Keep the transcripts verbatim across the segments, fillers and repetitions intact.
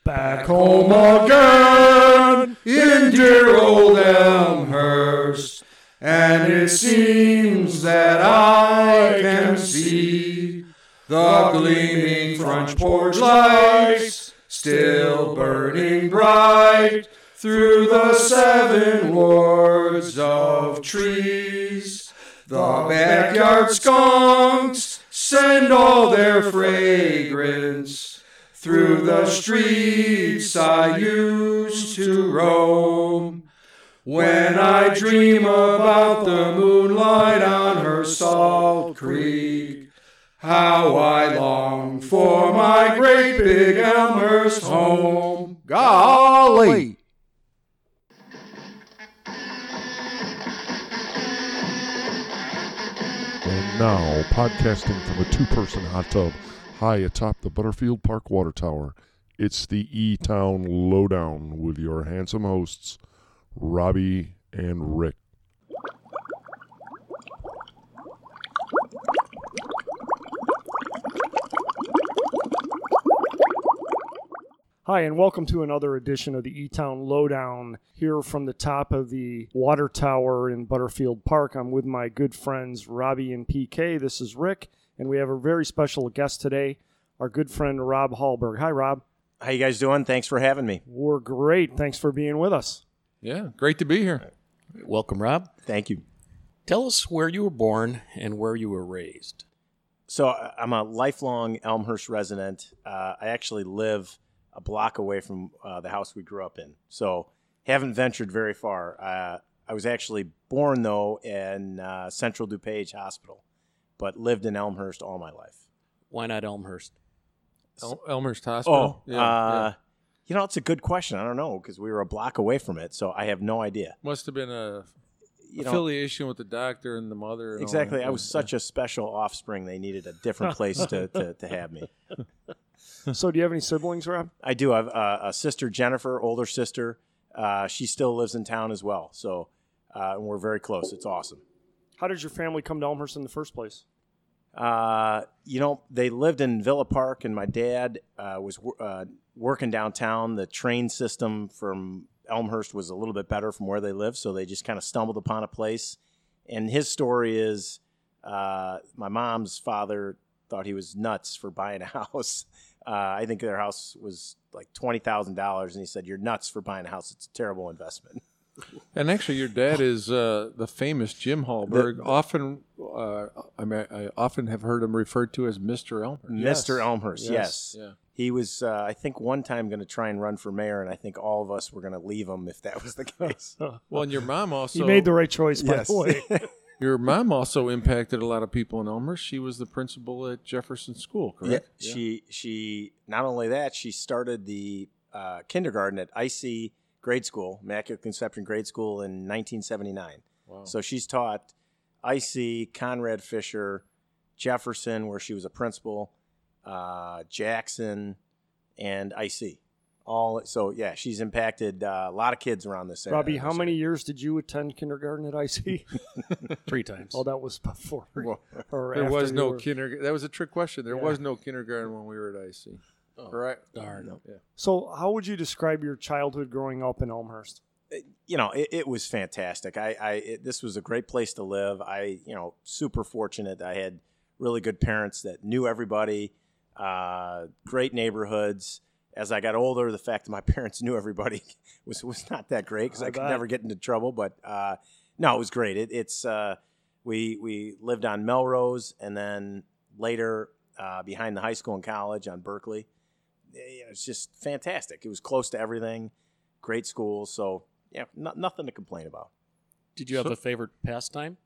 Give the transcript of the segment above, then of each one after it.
Back home again in dear old Elmhurst, and it seems that I can see the gleaming front porch lights still burning bright through the seven wards of trees. The backyard skunks send all their fragrance through the streets I used to roam. When I dream about the moonlight on her salt creek, how I long for my great big Elmhurst home. Golly! And now, podcasting from a two-person hot tub high atop the Butterfield Park Water Tower, it's the E-Town Lowdown with your handsome hosts, Robbie and Rick. Hi, and welcome to another edition of the E-Town Lowdown here from the top of the water tower in Butterfield Park. I'm with my good friends Robbie and P K. This is Rick, and we have a very special guest today, our good friend Rob Hallberg. Hi, Rob. How you guys doing? Thanks for having me. We're great. Thanks for being with us. Yeah, great to be here. Welcome, Rob. Thank you. Tell us where you were born and where you were raised. So I'm a lifelong Elmhurst resident. Uh, I actually live a block away from uh, the house we grew up in. So haven't ventured very far. Uh, I was actually born, though, in uh, Central DuPage Hospital, but lived in Elmhurst all my life. Why not Elmhurst? El- Elmhurst Hospital? Oh, yeah, uh, yeah. You know, it's a good question. I don't know, because we were a block away from it, so I have no idea. Must have been a you know, affiliation with the doctor and the mother. And exactly. all I was such a special offspring. They needed a different place to, to, to have me. So do you have any siblings, Rob? I do. I have uh, a sister, Jennifer, older sister. Uh, she still lives in town as well. So uh, we're very close. It's awesome. How did your family come to Elmhurst in the first place? Uh, you know, they lived in Villa Park, and my dad uh, was uh, working downtown. The train system from Elmhurst was a little bit better from where they lived, so they just kind of stumbled upon a place. And his story is uh, my mom's father thought he was nuts for buying a house. Uh, I think their house was like twenty thousand dollars, and he said, "You're nuts for buying a house. It's a terrible investment." And actually, your dad is uh, the famous Jim Hallberg. The- often, uh, I mean, I often have heard him referred to as Mister Elmhurst. Mister Elmhurst, yes. Yes. Yeah. He was, uh, I think, one time going to try and run for mayor, and I think all of us were going to leave him if that was the case. Well, and your mom also. You made the right choice, by Yes. the way. Your mom also impacted a lot of people in Elmhurst. She was the principal at Jefferson School, correct? Yeah, she she not only that, she started the uh, kindergarten at I C Grade School, Immaculate Conception Grade School, in nineteen seventy-nine. Wow. So she's taught I C, Conrad Fisher, Jefferson, where she was a principal, uh, Jackson, and I C. All so yeah, she's impacted uh, a lot of kids around this area. Robbie, how many years did you attend kindergarten at I C? Three times. Oh, that was before. Well, or There after was you no were- kindergarten. That was a trick question. There Yeah. was no kindergarten when we were at I C. Oh, Right? darn. No. Yeah. So how would you describe your childhood growing up in Elmhurst? You know, it, it was fantastic. I, I it, this was a great place to live. I, you know, super fortunate. I had really good parents that knew everybody. Uh, great neighborhoods. As I got older, the fact that my parents knew everybody was was not that great because I, I could bet. never get into trouble. But uh, no, it was great. It, it's uh, we we lived on Melrose, and then later uh, behind the high school and college on Berkeley. It was just fantastic. It was close to everything. Great schools. So yeah, no, nothing to complain about. Did you have So- a favorite pastime?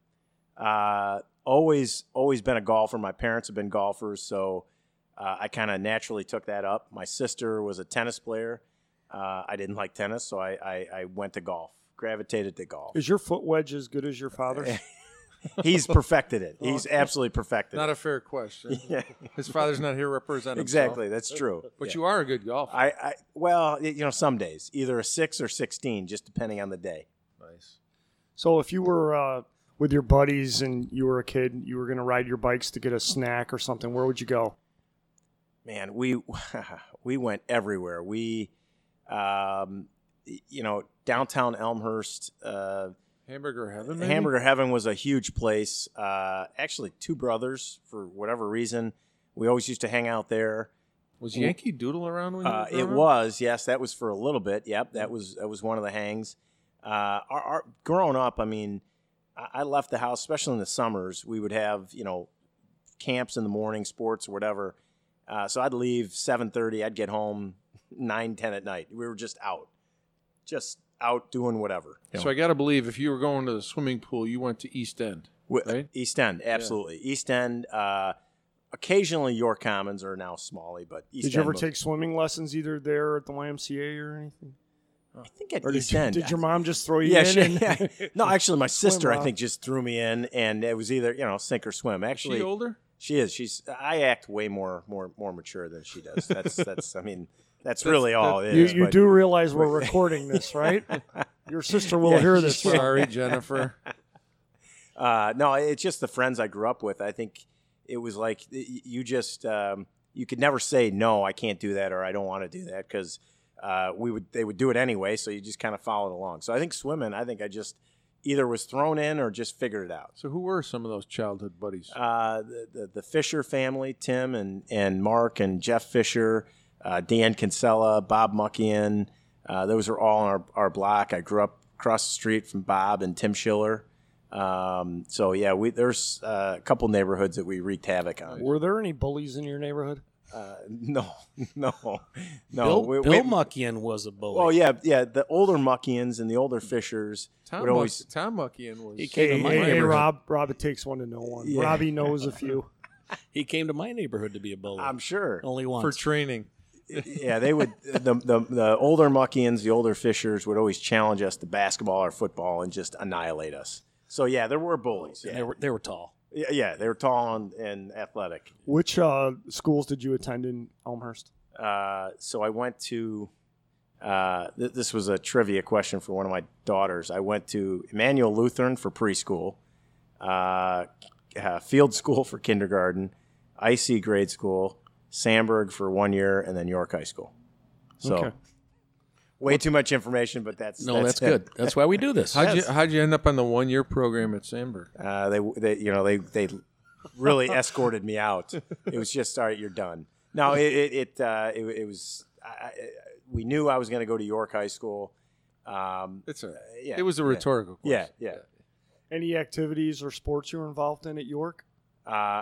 Uh, always, always been a golfer. My parents have been golfers, so uh, I kind of naturally took that up. My sister was a tennis player. Uh, I didn't like tennis, so I, I, I went to golf. Gravitated to golf. Is your foot wedge as good as your father's? He's perfected it. He's absolutely perfected Not it. a fair question. Yeah. His father's not here to represent Exactly, himself. that's true. But Yeah. you are a good golfer. I, I well, you know, some days either a six or sixteen, just depending on the day. Nice. So if you were uh, with your buddies and you were a kid, you were going to ride your bikes to get a snack or something, where would you go? man, we we went everywhere. We, um, you know, downtown Elmhurst. Uh, Hamburger Heaven, maybe? Hamburger Heaven was a huge place. Uh, actually, two brothers, for whatever reason, we always used to hang out there. Was Yankee Doodle around when you Uh, were it growing up? was, yes, that was for a little bit. Yep, that was that was one of the hangs. Uh, our, our growing up, I mean, I, I left the house, especially in the summers. We would have, you know, camps in the morning, sports or whatever. Uh, so I'd leave seven thirty. I'd get home nine, ten at night. We were just out, just out doing whatever. you So know. I got to believe if you were going to the swimming pool, you went to East End, Wi- right? East End, absolutely. East End. Uh, occasionally York Commons are now Smalley, but East Did you End ever was- take swimming lessons either there at the Y M C A or anything? I think at Or East did, you, End. did your mom just throw you Yeah, in? she, and- yeah. No, actually, my sister, I out. think, just threw me in, and it was either, you know, sink or swim. Is Actually, she older? she is. She's. I act way more, more, more mature than she does. That's, that's. I mean, that's really all it You, is. you but- do realize we're recording this, right? Your sister will Yeah, hear this. she's- Rob. Sorry, Jennifer. Uh, no, it's just the friends I grew up with. I think it was like y- you just um, you could never say no, I can't do that, or I don't want to do that, because uh, we would they would do it anyway. So you just kind of followed along. So I think swimming, I think I just either was thrown in or just figured it out. So who were some of those childhood buddies? Uh, the, the the Fisher family, Tim and and Mark and Jeff Fisher, uh, Dan Kinsella, Bob Muckian. Uh, those are all on our, our block. I grew up across the street from Bob and Tim Schiller. Um, so yeah, we there's uh, a couple neighborhoods that we wreaked havoc on. Were there any bullies in your neighborhood? Uh, no, no, no. Bill, we, Bill we- Muckian was a bully. Oh yeah, yeah. The older Muckians and the older Fishers Tom, would Muck- always. Tom Muckian was. He came Hey, to my hey, hey, neighborhood. Rob. Rob, it takes one to know one. Yeah. Robbie knows a few. He came to my neighborhood to be a bully. I'm sure. Only once. for training. Yeah, they would. The, the the older Muckians, the older Fishers would always challenge us to basketball or football and just annihilate us. So yeah, there were bullies. They Yeah, were they were tall. yeah, yeah they were tall and, and athletic. Which uh, schools did you attend in Elmhurst? Uh, so I went to. Uh, th- this was a trivia question for one of my daughters. I went to Emmanuel Lutheran for preschool, uh, uh, Field School for kindergarten, I C grade school, Sandburg for one year, and then York High School. So, Okay. way too much information, but that's No, that's, it. good. That's why we do this. How'd you Yes. How'd you end up on the one year program at Sandburg? Uh, they, they, you know, they, they really escorted me out. It was just, all right, you're done. No, it, it, it, uh, it, it was. I, I, we knew I was going to go to York High School. Um, It's a. yeah, It was a yeah. rhetorical question. Yeah, yeah. Any activities or sports you were involved in at York? Uh,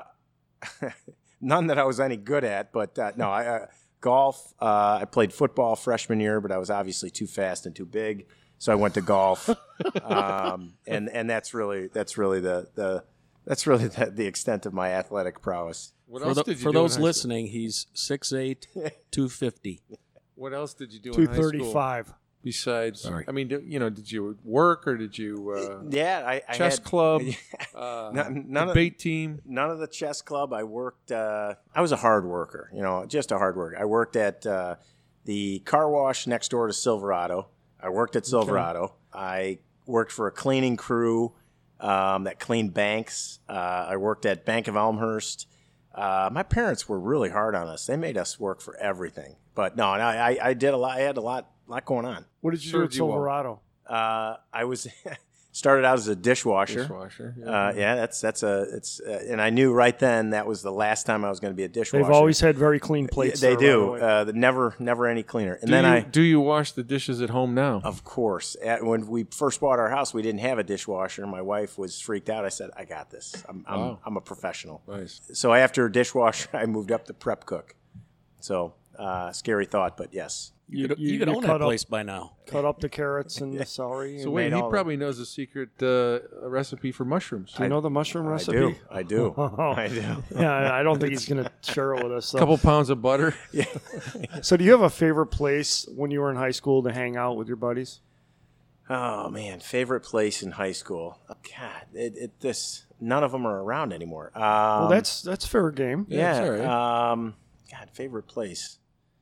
none that I was any good at, but uh, no, I uh, golf. Uh, I played football freshman year, but I was obviously too fast and too big, so I went to golf. um, and and that's really that's really the the that's really the, the extent of my athletic prowess. What For, else the- did you for do in those high school? listening, he's six eight, two fifty. What else did you do Two in high school thirty-five. besides? Sorry. I mean, do, you know, did you work or did you uh, Yeah, I, I chess had, club, uh, None- none of- debate team? None of the chess club. I worked. Uh, I was a hard worker. You know, just a hard worker. I worked at uh, the car wash next door to Silverado. I worked at Silverado. I worked for a cleaning crew um, that cleaned banks. Uh, I worked at Bank of Elmhurst. Uh, my parents were really hard on us. They made us work for everything. But no, I, I, I did a lot. I had a lot, lot going on. What did you do at Served you well. Silverado? Uh, I was started out as a dishwasher. Dishwasher. Yeah. Uh, yeah, that's that's a it's uh, and I knew right then that was the last time I was going to be a dishwasher. They've always had very clean plates. they there, by do. the way. Uh, the never never any cleaner. And do then you, I, do you wash the dishes at home now? of course, at, when we first bought our house, we didn't have a dishwasher. My wife was freaked out. I said, "I got this. I'm I'm, Wow. I'm a professional." Nice. So after dishwasher, I moved up to prep cook. So uh, scary thought, but yes. You, could- you- you could you own cut that up- place by now. Cut up the carrots and the celery. So and- wait, made he all probably knows the secret uh, recipe for mushrooms. do you know the mushroom recipe? I do. I do. I do. Yeah, I don't think he's going to share it with us. A So. couple pounds of butter. so do you have a favorite place when you were in high school to hang out with your buddies? Oh man, favorite place in high school. God, it, it this none of them are around anymore. Um, Well, that's that's fair game. Yeah, yeah. it's all right. Um, God, favorite place.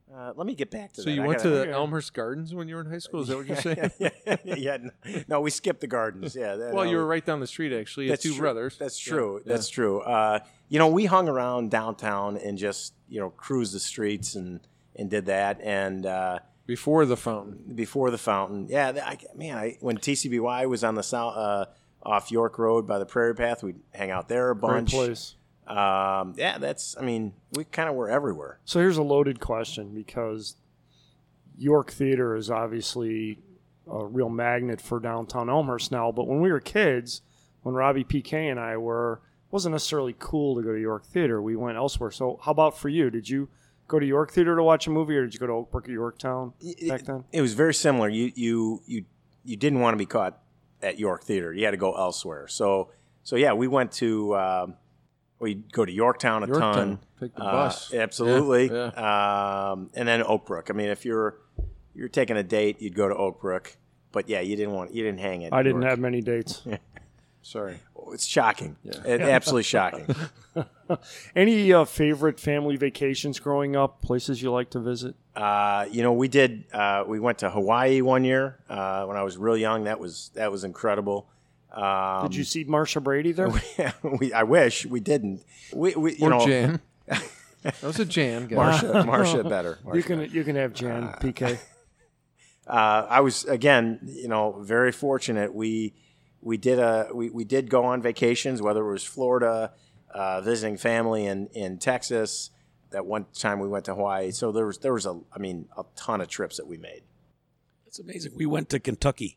Uh, let me get back to So that. you I went gotta- to the Elmhurst Gardens when you were in high school? Is that what you're saying? yeah, yeah, no, we skipped the gardens. Yeah. that- Well, no, you were right down the street, actually. You had That's two true. brothers. That's Yeah, true. yeah. That's true. Uh, you know, we hung around downtown and just you know cruised the streets and and did that. And uh, Before the fountain. before the fountain, yeah, I, man, I, when T C B Y was on the south uh, off York Road by the Prairie Path, we'd hang out there a Great bunch. place. Um, yeah, that's. I mean, we kind of were everywhere. So here's a loaded question because York Theater is obviously a real magnet for downtown Elmhurst now. But when we were kids, when Robbie, P K, and I were, it wasn't necessarily cool to go to York Theater. We went elsewhere. So how about for you? Did you go to York Theater to watch a movie, or did you go to Oakbrook or Yorktown back then? It was very similar. You you you you didn't want to be caught at York Theater. You had to go elsewhere. So so yeah, we went to um, we go to Yorktown a Yorktown. ton. Take the Uh, bus. absolutely. Yeah, Um, and then Oakbrook. I mean, if you're you're taking a date, you'd go to Oakbrook. But yeah, you didn't want you didn't hang at I didn't York. have many dates. Sorry. Oh, it's shocking. It- absolutely shocking. Any uh, favorite family vacations growing up? Places you like to visit? Uh, you know, we did. Uh, we went to Hawaii one year uh, when I was real young. That was that was incredible. Um, Did you see Marsha Brady there? we, I wish we didn't. We, we you Or know, Jan. That was a Jan guy. Marsha, Marsha better. You Marsha can you can have Jan P K. Uh, I was again, you know, very fortunate. We we did a we, we did go on vacations, whether it was Florida, uh, visiting family in, in Texas. That one time we went to Hawaii. So there was there was a I mean a ton of trips that we made. It's amazing. We went to Kentucky.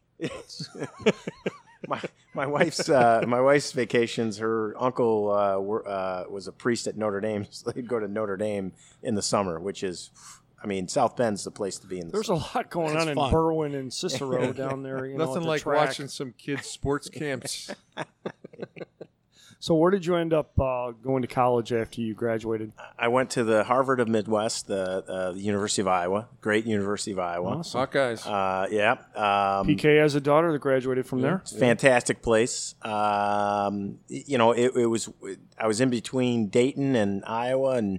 My my wife's uh, my wife's vacations. Her uncle uh, were, uh, was a priest at Notre Dame, so they'd go to Notre Dame in the summer, which is, I mean, South Bend's the place to be in the There's summer. a lot going That's on in fun. Berwyn and Cicero down there. You know, at Nothing the like track. watching some kids' sports camps. So where did you end up uh, going to college after you graduated? I went to the Harvard of Midwest, the, uh, the University of Iowa, great University of Iowa. Awesome. Hawkeyes. Uh, yeah, um, P K has a daughter that graduated from there. it's a fantastic place. Um, you know, it, it was. I was in between Dayton and Iowa, and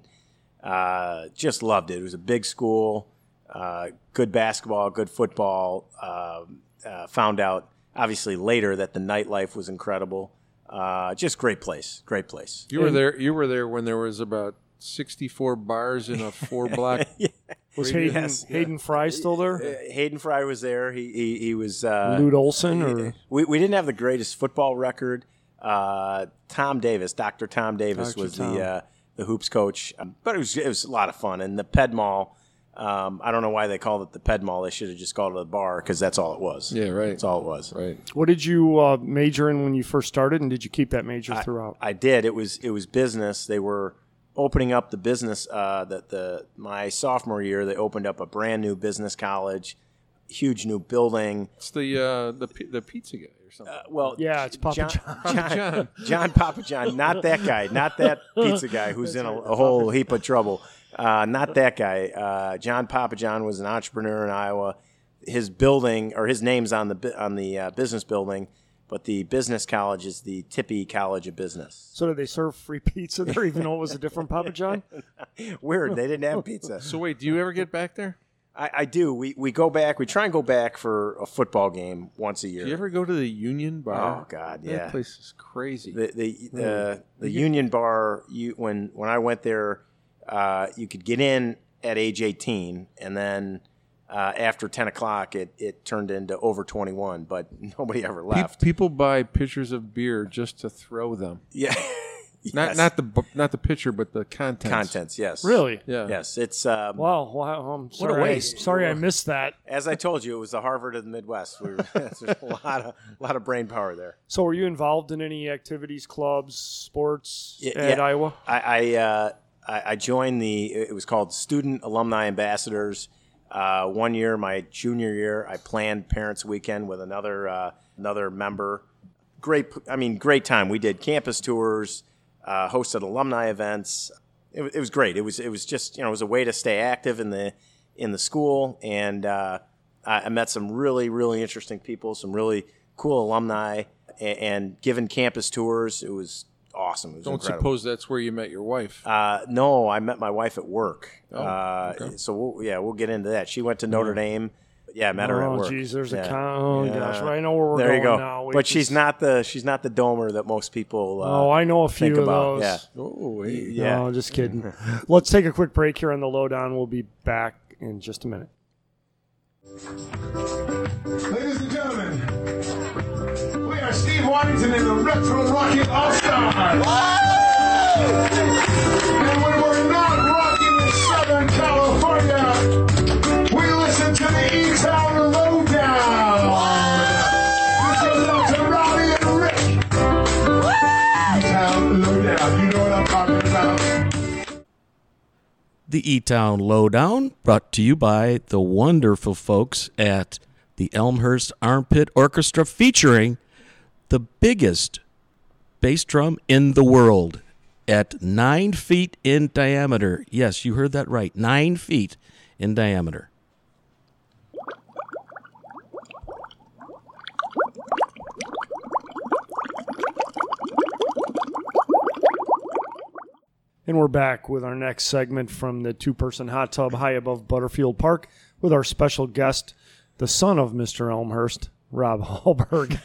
uh, just loved it. It was a big school, uh, good basketball, good football. Um uh, found out obviously later that the nightlife was incredible. Uh, just great place, great place. You were there. You were there when there was about sixty-four bars in a four-block. Was Hayden, Yes. Hayden Fry still there? Uh, Hayden Fry was there. He he, he was. Uh, Lute Olson or we we didn't have the greatest football record. Uh, Tom Davis, Doctor Tom Davis, Doctor was Tom. the uh, the hoops coach. Um, but it was it was a lot of fun. And the Ped Mall. Um, I don't know why they called it the Ped Mall. They should have just called it a bar because that's all it was. Yeah, right. That's all it was. Right. what did you uh, major in when you first started, and did you keep that major throughout? I did. It was it was business. They were opening up the business. Uh, the the my sophomore year, they opened up a brand new business college, huge new building. It's the uh, the pi- the pizza guy or something. Uh, well, Yeah, it's Papa John, John. John, John. John Papa John, not that guy, not that pizza guy who's in a, a whole heap of trouble. Uh, not that guy. Uh, John Papa John was an entrepreneur in Iowa. His building, or his name's on the bu- on the uh, business building, but the business college is the Tippy College of Business. So did they serve free pizza there, even though it was a different Papa John? Weird, they didn't have pizza. So wait, do you ever get back there? I, I do. We we go back. We try and go back for a football game once a year. Do you ever go to the Union Bar? Oh God, That yeah. place is crazy. The the the, the Union Bar. You when when I went there, uh, you could get in at age eighteen, and then uh, after ten o'clock, it, it turned into over twenty-one. But nobody ever Pe- left. People buy pitchers of beer just to throw them. Yeah, Not Yes. not the bu- not the pitcher, but the contents. contents. Yes, Really? Yeah. Yes, it's um, Wow. Wow. I'm What sorry, a waste. I, sorry, I missed that. as I told you, it was the Harvard of the Midwest. We were, there's a lot of lot of brain power there. So, were you involved in any activities, clubs, sports Yeah, at yeah. Iowa? I I, uh, I I joined the. It was called Student Alumni Ambassadors. Uh, one year, my junior year, I planned Parents Weekend with another uh, another member. Great, I mean, great time. We did campus tours, uh, hosted alumni events. It, wa- it was great. It was it was just you know it was a way to stay active in the in the school, and uh, I, I met some really really interesting people, some really cool alumni, and, and given campus tours, it was awesome. It was Don't incredible. suppose that's where you met your wife. Uh, no, I met my wife at work. Oh, uh, okay. So we'll, yeah, we'll get into that. She went to Notre Dame. Yeah, I met her at Oh, work. geez, there's yeah. a con. Oh, Yeah. gosh. Well, I know where we're there going you go. now. We But she's just- not the she's not the domer that most people. Uh, Oh, I know a few think of about. those. Yeah. Oh, hey. Yeah. No, just kidding. Let's take a quick break here on the Lowdown. We'll be back in just a minute. Ladies and gentlemen, we are Steve Warrington and the Retro Rocket All-Stars. And when we're not rocking in Southern California, we listen to the E-Town Lowdown. This goes out to Robbie and Rick. E-Town Lowdown, you know what I'm talking about. The E-Town Lowdown, brought to you by the wonderful folks at the Elmhurst Armpit Orchestra, featuring the biggest bass drum in the world at nine feet in diameter. Yes, you heard that right, nine feet in diameter. And we're back with our next segment from the two-person hot tub high above Butterfield Park with our special guest, the son of Mister Elmhurst, Rob Hallberg.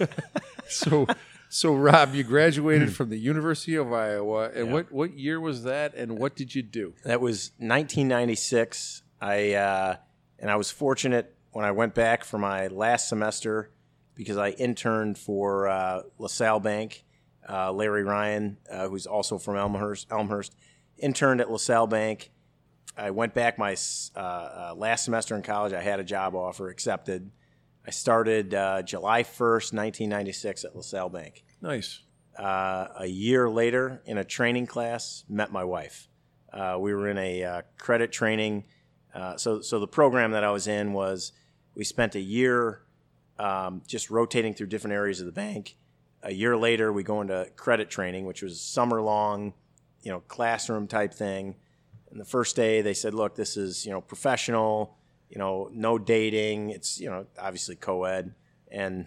So, so Rob, you graduated from the University of Iowa, and Yeah. what, what year was that, and what did you do? That was nineteen ninety-six. I uh, and I was fortunate when I went back for my last semester because I interned for uh, LaSalle Bank. Uh, Larry Ryan, uh, who's also from Elmhurst, Elmhurst, interned at LaSalle Bank. I went back my uh, uh, last semester in college. I had a job offer accepted. I started uh, July first, nineteen ninety-six at LaSalle Bank. Nice. Uh, a year later, in a training class, met my wife. Uh, we were in a uh, credit training. Uh, so, so the program that I was in was we spent a year um, just rotating through different areas of the bank. A year later, we go into credit training, which was summer long, you know, classroom type thing. And the first day, they said, "Look, this is you know professional, you know, no dating. It's you know obviously co-ed." And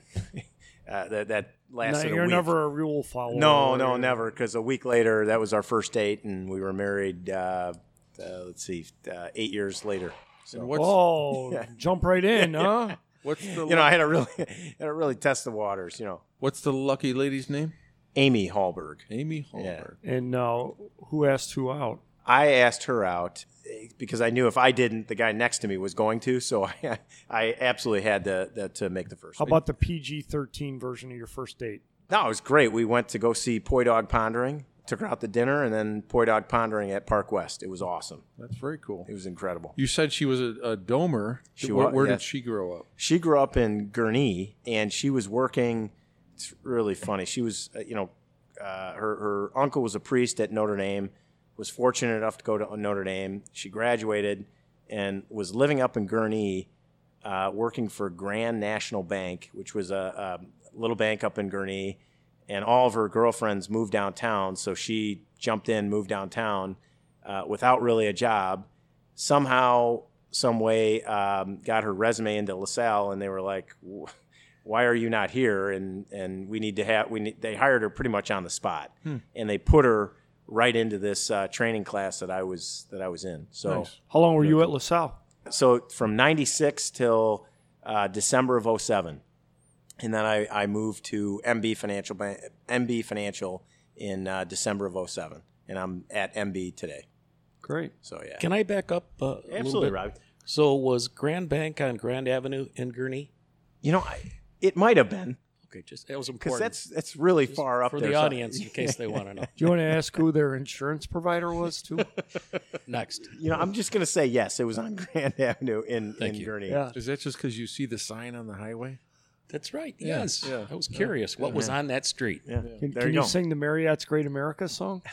uh, that that lasted No, a you're week. never a rule follower. No, no, never. Because a week later, that was our first date, and we were married. Uh, uh, let's see, uh, eight years later. So And what's, Oh, jump right in, huh? what's the you know, I had to really, had to really test the waters. You know, what's the lucky lady's name? Amy Hallberg. Amy Hallberg. And uh, who asked who out? I asked her out because I knew if I didn't, the guy next to me was going to. So I, I absolutely had to, to to make the first. How about the P G thirteen version of your first date? No, it was great. We went to go see Poi Dog Pondering. Took her out to dinner, and then Poi Dog Pondering at Park West. It was awesome. That's very cool. It was incredible. You said she was a, a domer. She where wa- where yeah. did she grow up? She grew up in Gurnee, and she was working. It's really funny. She was, uh, you know, uh, her her uncle was a priest at Notre Dame. Was fortunate enough to go to Notre Dame. She graduated and was living up in Gurnee, uh, working for Grand National Bank, which was a, a little bank up in Gurnee. And all of her girlfriends moved downtown, so she jumped in, moved downtown uh, without really a job. Somehow, some way, um, got her resume into LaSalle, and they were like, "Why are you not here?" And and we need to have we need, they hired her pretty much on the spot, hmm. and they put her right into this uh, training class that I was that I was in. So Nice. How long were you at LaSalle? so from ninety-six till uh, December of oh seven. And then I, I moved to M B Financial Bank, M B Financial in uh, December of oh seven, and I'm at M B today. Great. So yeah, Can I back up uh, a absolutely, little bit? Robbie. So was Grand Bank on Grand Avenue in Gurnee? You know, I, it might have been Okay, just that was because important. that's that's really Just far up for there. the So- audience in case they want to know. Do you want to ask who their insurance provider was, too? Next. You know, I'm just gonna say yes. It was on Grand Avenue in Thank in you. Gurnee. Yeah. Is that just because you see the sign on the highway? That's right. Yeah, Yes. yeah, I was curious. What was on that street? Yeah. Can, There can you you go. sing the Marriott's Great America song?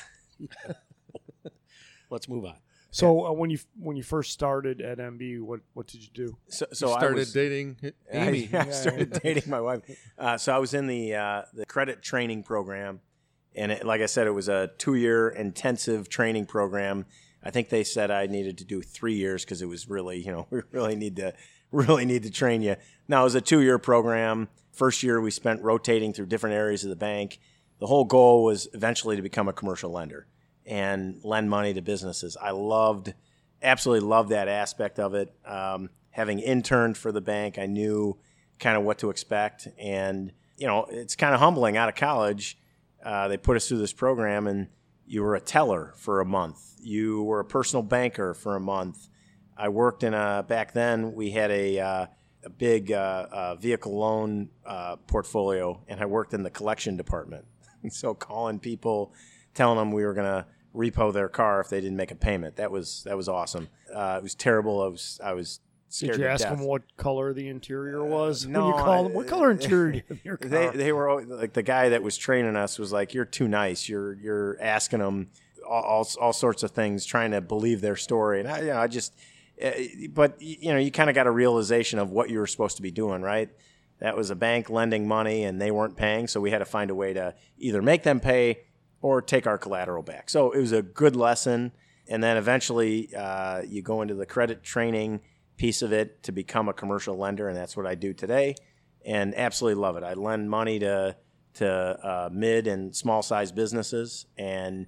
Let's move on. So uh, when you when you first started at M B, what what did you do? So, so you I started was, dating Amy. I, I started dating my wife. Uh, so I was in the uh, the credit training program, and it, like I said, it was a two year intensive training program. I think they said I needed to do three years because it was really, you know, we really need to really need to train you. Now it was a two year program. First year we spent rotating through different areas of the bank. the whole goal was eventually to become a commercial lender and lend money to businesses. I loved, absolutely loved that aspect of it. Um, having interned for the bank, I knew kind of what to expect. And, you know, it's kind of humbling out of college. Uh, they put us through this program, and you were a teller for a month. You were a personal banker for a month. I worked in a, back then we had a, uh, a big uh, uh, vehicle loan uh, portfolio, and I worked in the collection department. So calling people, telling them we were going to repo their car if they didn't make a payment. That was that was awesome. Uh, it was terrible. I was I was scared Did you to ask death. them what color the interior was? Uh, no, when you called them, what color interior do you have in your car? They they were always, like the guy that was training us was like, "You're too nice. You're you're asking them all all, all sorts of things, trying to believe their story." And I you know I just, uh, but you know you kind of got a realization of what you were supposed to be doing, right? That was a bank lending money, and they weren't paying, so we had to find a way to either make them pay or take our collateral back. So it was a good lesson. And then eventually uh, you go into the credit training piece of it to become a commercial lender, and that's what I do today. And absolutely love it. I lend money to to uh, mid and small size businesses, and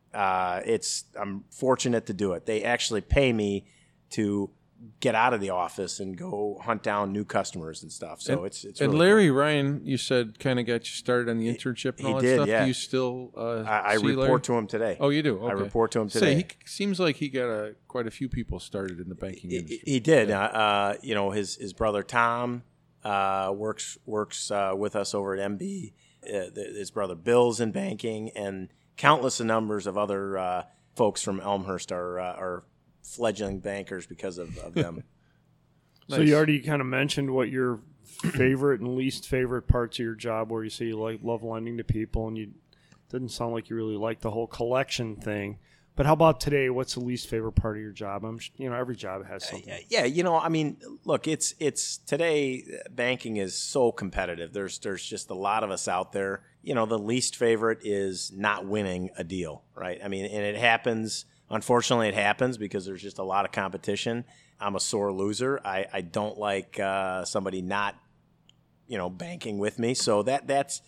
uh, it's I'm fortunate to do it. They actually pay me to get out of the office and go hunt down new customers and stuff. So and, it's it's and really Larry cool. Ryan, you said kind of got you started on the internship and he all that did, stuff. yeah. Do you still? Uh, I, I see report Larry? to him today. Oh, you do. Okay. I report to him Say, today. he seems like he got a, quite a few people started in the banking He, industry. he did. Uh, uh, you know, his his brother Tom uh, works works uh, with us over at M B. Uh, the, his brother Bill's in banking, and countless numbers of other uh, folks from Elmhurst are uh, are fledgling bankers because of, of them. So Nice. you already kind of mentioned what your favorite and least favorite parts of your job, where you say you like love lending to people, and you didn't sound like you really like the whole collection thing. But how about today? What's the least favorite part of your job? I'm, you know, every job has something. Yeah, you know, I mean, look, it's it's today banking is so competitive. There's there's just a lot of us out there. You know, the least favorite is not winning a deal, right? I mean, and it happens. Unfortunately, it happens because there's just a lot of competition. I'm a sore loser. I, I don't like uh, somebody not, you know, banking with me. So that that's,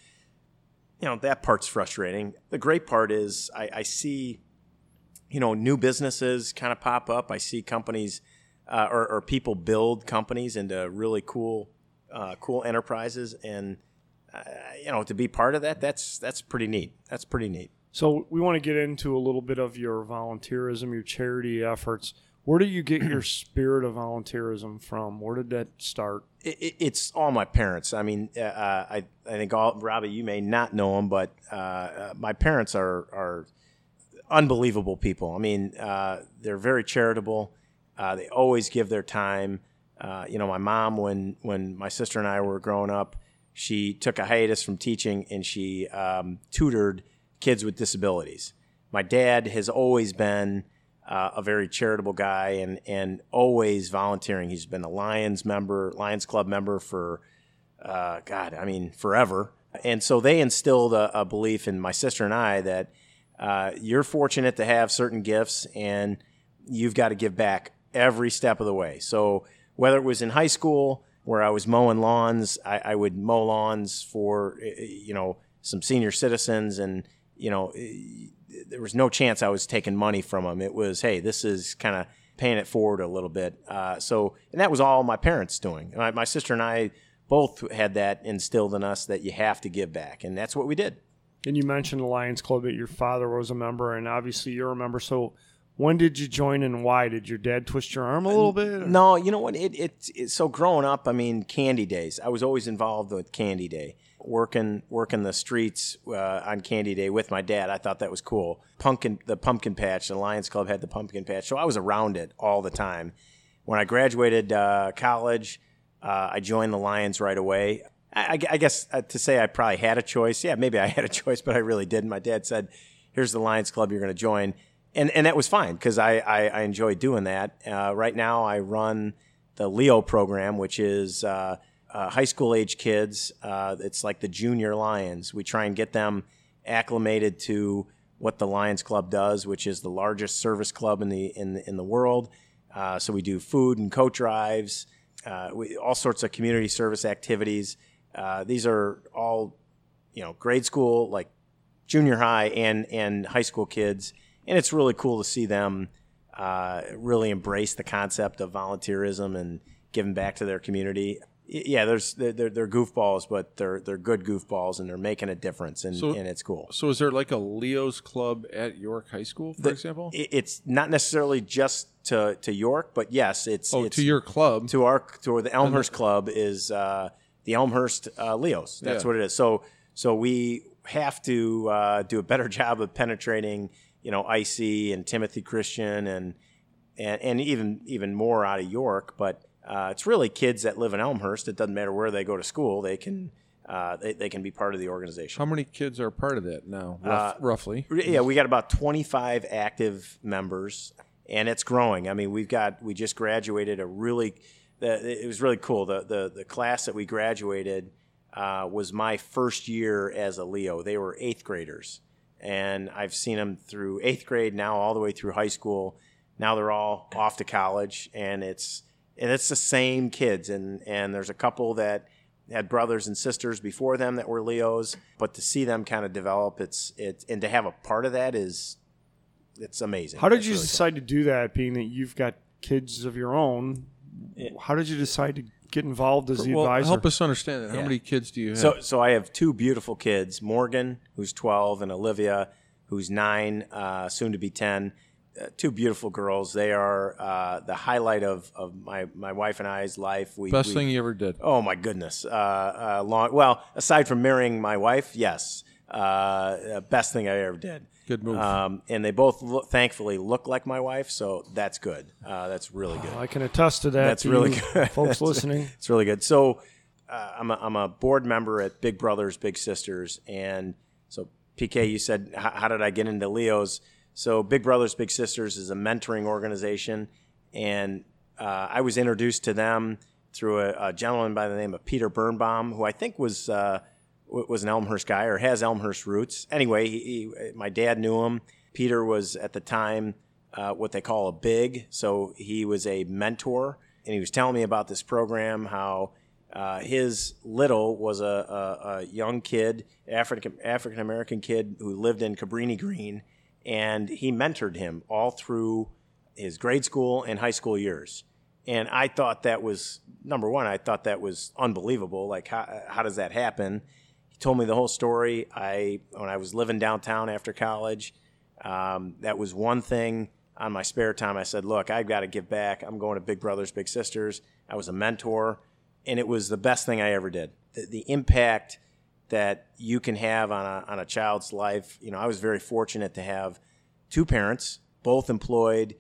you know, that part's frustrating. The great part is I, I see, you know, new businesses kind of pop up. I see companies uh, or, or people build companies into really cool, uh, cool enterprises, and uh, you know, to be part of that, that's that's pretty neat. That's pretty neat. So we want to get into a little bit of your volunteerism, your charity efforts. Where do you get your spirit of volunteerism from? Where did that start? It, it, it's all my parents. I mean, uh, I I think all Robbie, you may not know them, but uh, uh, my parents are are unbelievable people. I mean, uh, they're very charitable. Uh, they always give their time. Uh, you know, my mom, when when my sister and I were growing up, she took a hiatus from teaching and she um, tutored kids with disabilities. My dad has always been uh, a very charitable guy and, and always volunteering. He's been a Lions member, Lions Club member for, uh, God, I mean, forever. And so they instilled a, a belief in my sister and I that uh, you're fortunate to have certain gifts and you've got to give back every step of the way. So whether it was in high school where I was mowing lawns, I, I would mow lawns for, you know, some senior citizens, and, you know, there was no chance I was taking money from them. It was, hey, this is kind of paying it forward a little bit. Uh, so, and that was all my parents doing. My, my sister and I both had that instilled in us that you have to give back, and that's what we did. And you mentioned the Lions Club, that your father was a member, and obviously you're a member. So when did you join and why? Did your dad twist your arm a little bit? Or? No, you know what? It, it, it so growing up, I mean, Candy Days. I was always involved with Candy Day, working working the streets uh, on Candy Day with my dad. I thought that was cool. Pumpkin, the pumpkin patch. The Lions Club had the pumpkin patch, so I was around it all the time. When I graduated uh, college, uh, I joined the Lions right away. I, I guess uh, to say I probably had a choice. Yeah, maybe I had a choice, but I really didn't. My dad said, "Here's the Lions Club. You're going to join." And and that was fine because I, I, I enjoy doing that. Uh, right now I run the Leo program, which is uh, uh, high school age kids. Uh, it's like the junior Lions. We try and get them acclimated to what the Lions Club does, which is the largest service club in the in the, in the world. Uh, so we do food and coat drives, uh, we, all sorts of community service activities. Uh, these are all, you know, grade school, like junior high and and high school kids, and it's really cool to see them uh, really embrace the concept of volunteerism and giving back to their community. Yeah, there's they're, they're goofballs, but they're they're good goofballs, and they're making a difference, and, So- and it's cool. So is there like a Leo's Club at York High School, for The- example? it- It's not necessarily just to, to York, but yes, it's oh, it's to your club. to our to the Elmhurst Club is uh, the Elmhurst uh, Leos. That's Yeah. what it is. So so we have to uh, do a better job of penetrating, you know, Icy and Timothy Christian and and, and even even more out of York. But uh, it's really kids that live in Elmhurst. It doesn't matter where they go to school; they can uh, they, they can be part of the organization. How many kids are part of that now, rough, Uh, roughly? Yeah, we got about twenty-five active members, and it's growing. I mean, we've got we just graduated a really, the, it was really cool. The the the class that we graduated uh, was my first year as a Leo. They were eighth graders, and I've seen them through eighth grade now all the way through high school. Now they're all off to college, and it's and it's the same kids, and and there's a couple that had brothers and sisters before them that were Leos, but to see them kind of develop, it's it's and to have a part of that is it's amazing. How did It's you really decide to do that, being that you've got kids of your own? How did you decide to get involved as the Well, advisor? help us understand that. How Yeah. many kids do you have? So, so I have two beautiful kids, Morgan, who's twelve, and Olivia, who's nine, uh, soon to be ten. Uh, two beautiful girls. They are uh, the highlight of, of my, my wife and I's life. We, Best we, thing you ever did. Oh my goodness! Uh, uh, long. Well, aside from marrying my wife, yes, uh, best thing I ever did. Good move. Um, and they both, look, thankfully, look like my wife, so that's good. Uh, that's really good. I can attest to that. That's to really you good. folks listening. It's really good. So uh, I'm, a, I'm a board member at Big Brothers Big Sisters, and so P K, you said, how did I get into Leo's? So Big Brothers Big Sisters is a mentoring organization, and uh, I was introduced to them through a, a gentleman by the name of Peter Birnbaum, who I think was uh, w- was an Elmhurst guy or has Elmhurst roots. Anyway, he, he, my dad knew him. Peter was at the time uh, what they call a big, so he was a mentor, and he was telling me about this program, how uh, his little was a, a, a young kid, African African American kid who lived in Cabrini Green, and he mentored him all through his grade school and high school years. And I thought that was, number one, I thought that was unbelievable. Like, how, how does that happen? He told me the whole story. I when I was living downtown after college, um, that was one thing on my spare time. I said, look, I've got to give back. I'm going to Big Brothers Big Sisters. I was a mentor, and it was the best thing I ever did. The, the impact that you can have on a on a child's life. You know, I was very fortunate to have two parents, both employed.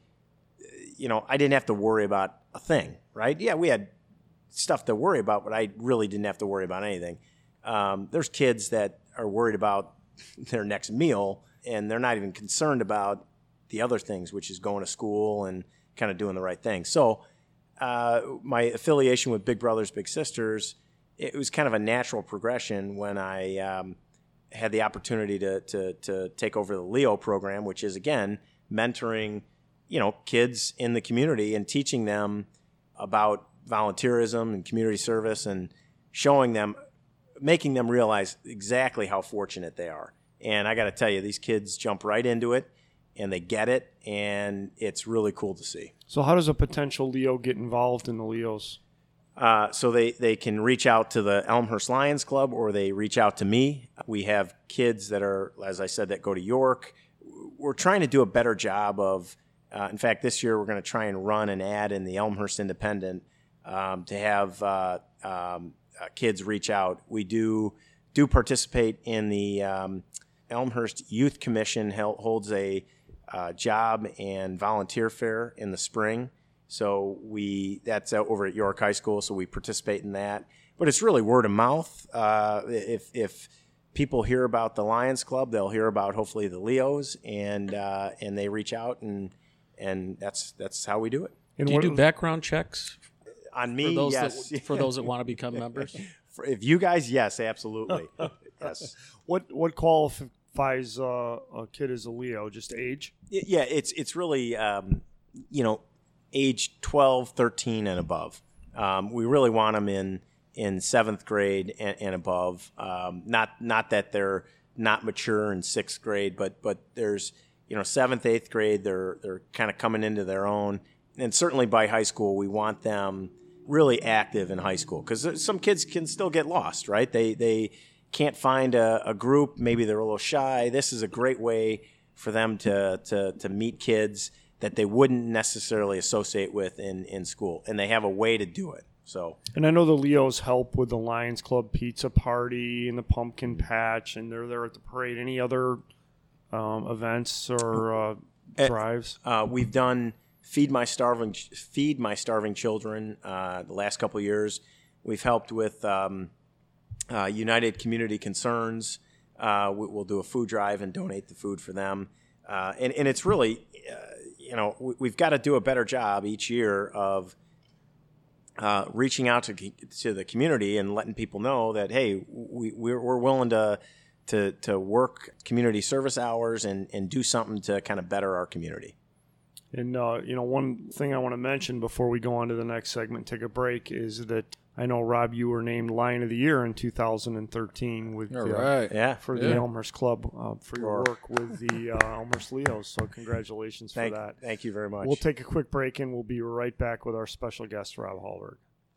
You know, I didn't have to worry about a thing, right? Yeah, we had stuff to worry about, but I really didn't have to worry about anything. Um, there's kids that are worried about their next meal, and they're not even concerned about the other things, which is going to school and kind of doing the right thing. So uh, my affiliation with Big Brothers Big Sisters, it was kind of a natural progression when I um, had the opportunity to, to to take over the Leo program, which is, again, mentoring, you know, kids in the community and teaching them about volunteerism and community service and showing them, making them realize exactly how fortunate they are. And I got to tell you, these kids jump right into it, and they get it, and it's really cool to see. So how does a potential Leo get involved in the Leos? Uh, so they, they can reach out to the Elmhurst Lions Club, or they reach out to me. We have kids that are, as I said, that go to York. We're trying to do a better job of, uh, in fact, this year we're going to try and run an ad in the Elmhurst Independent um, to have uh, um, uh, kids reach out. We do do participate in the um, Elmhurst Youth Commission hel- holds a uh, job and volunteer fair in the spring. So we that's over at York High School, so we participate in that. But it's really word of mouth. Uh, if if people hear about the Lions Club, they'll hear about hopefully the Leos, and uh, and they reach out, and and that's that's how we do it. And Do you what- do background checks On me, for those yes. that for those that want to become members? For- if you guys, yes, absolutely, yes. What what qualifies uh, a kid as a Leo? Just age? Y- Yeah, it's it's really um, you know, age twelve, thirteen, and above. Um, we really want them in in seventh grade and, and above. Um, not not that they're not mature in sixth grade, but but there's you know seventh, eighth grade, they're they're kind of coming into their own, and certainly by high school, we want them really active in high school because some kids can still get lost, right? They they can't find a, a group, maybe they're a little shy. This is a great way for them to to to meet kids that they wouldn't necessarily associate with in, in school, and they have a way to do it. So, and I know the Leos help with the Lions Club pizza party and the pumpkin patch, and they're there at the parade. Any other um, events or uh, drives? Uh, we've done feed my starving feed my starving children uh, the last couple of years. We've helped with um, uh, United Community Concerns. Uh, we, we'll do a food drive and donate the food for them, uh, and and it's really, uh, you know, we, we've got to do a better job each year of. Uh, reaching out to to the community and letting people know that hey, we we're, we're willing to to to work community service hours and, and do something to kind of better our community. And uh, you know, one thing I want to mention before we go on to the next segment, take a break, is that I know Rob, you were named Lion of the Year in two thousand thirteen with All uh, right. Yeah, for Yeah. the Elmhurst Club uh, for your work with the uh, Elmhurst Leos. So congratulations thank for that. thank you very much. We'll take a quick break and we'll be right back with our special guest, Rob Hallberg.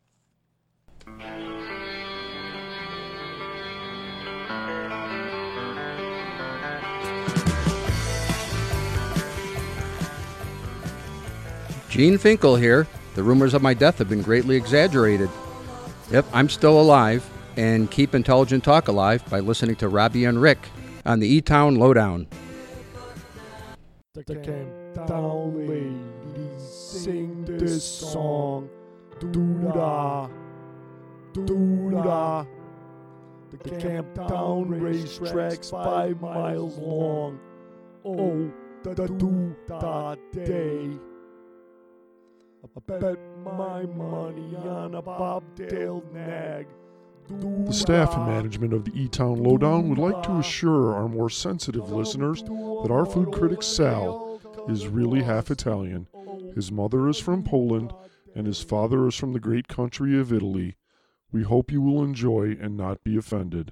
Gene Finkel here. The rumors of my death have been greatly exaggerated. Yep, I'm still alive, and keep Intelligent Talk alive by listening to Robbie and Rick on the E-Town Lowdown. The Camptown ladies sing this song. Doo-da, doo-da. The Camptown racetrack's five miles long. Oh, the doo-da day. I bet my money on a bobtailed nag. The staff and management of the E-Town Lowdown would like to assure our more sensitive listeners that our food critic Sal is really half Italian. His mother is from Poland, and his father is from the great country of Italy. We hope you will enjoy and not be offended.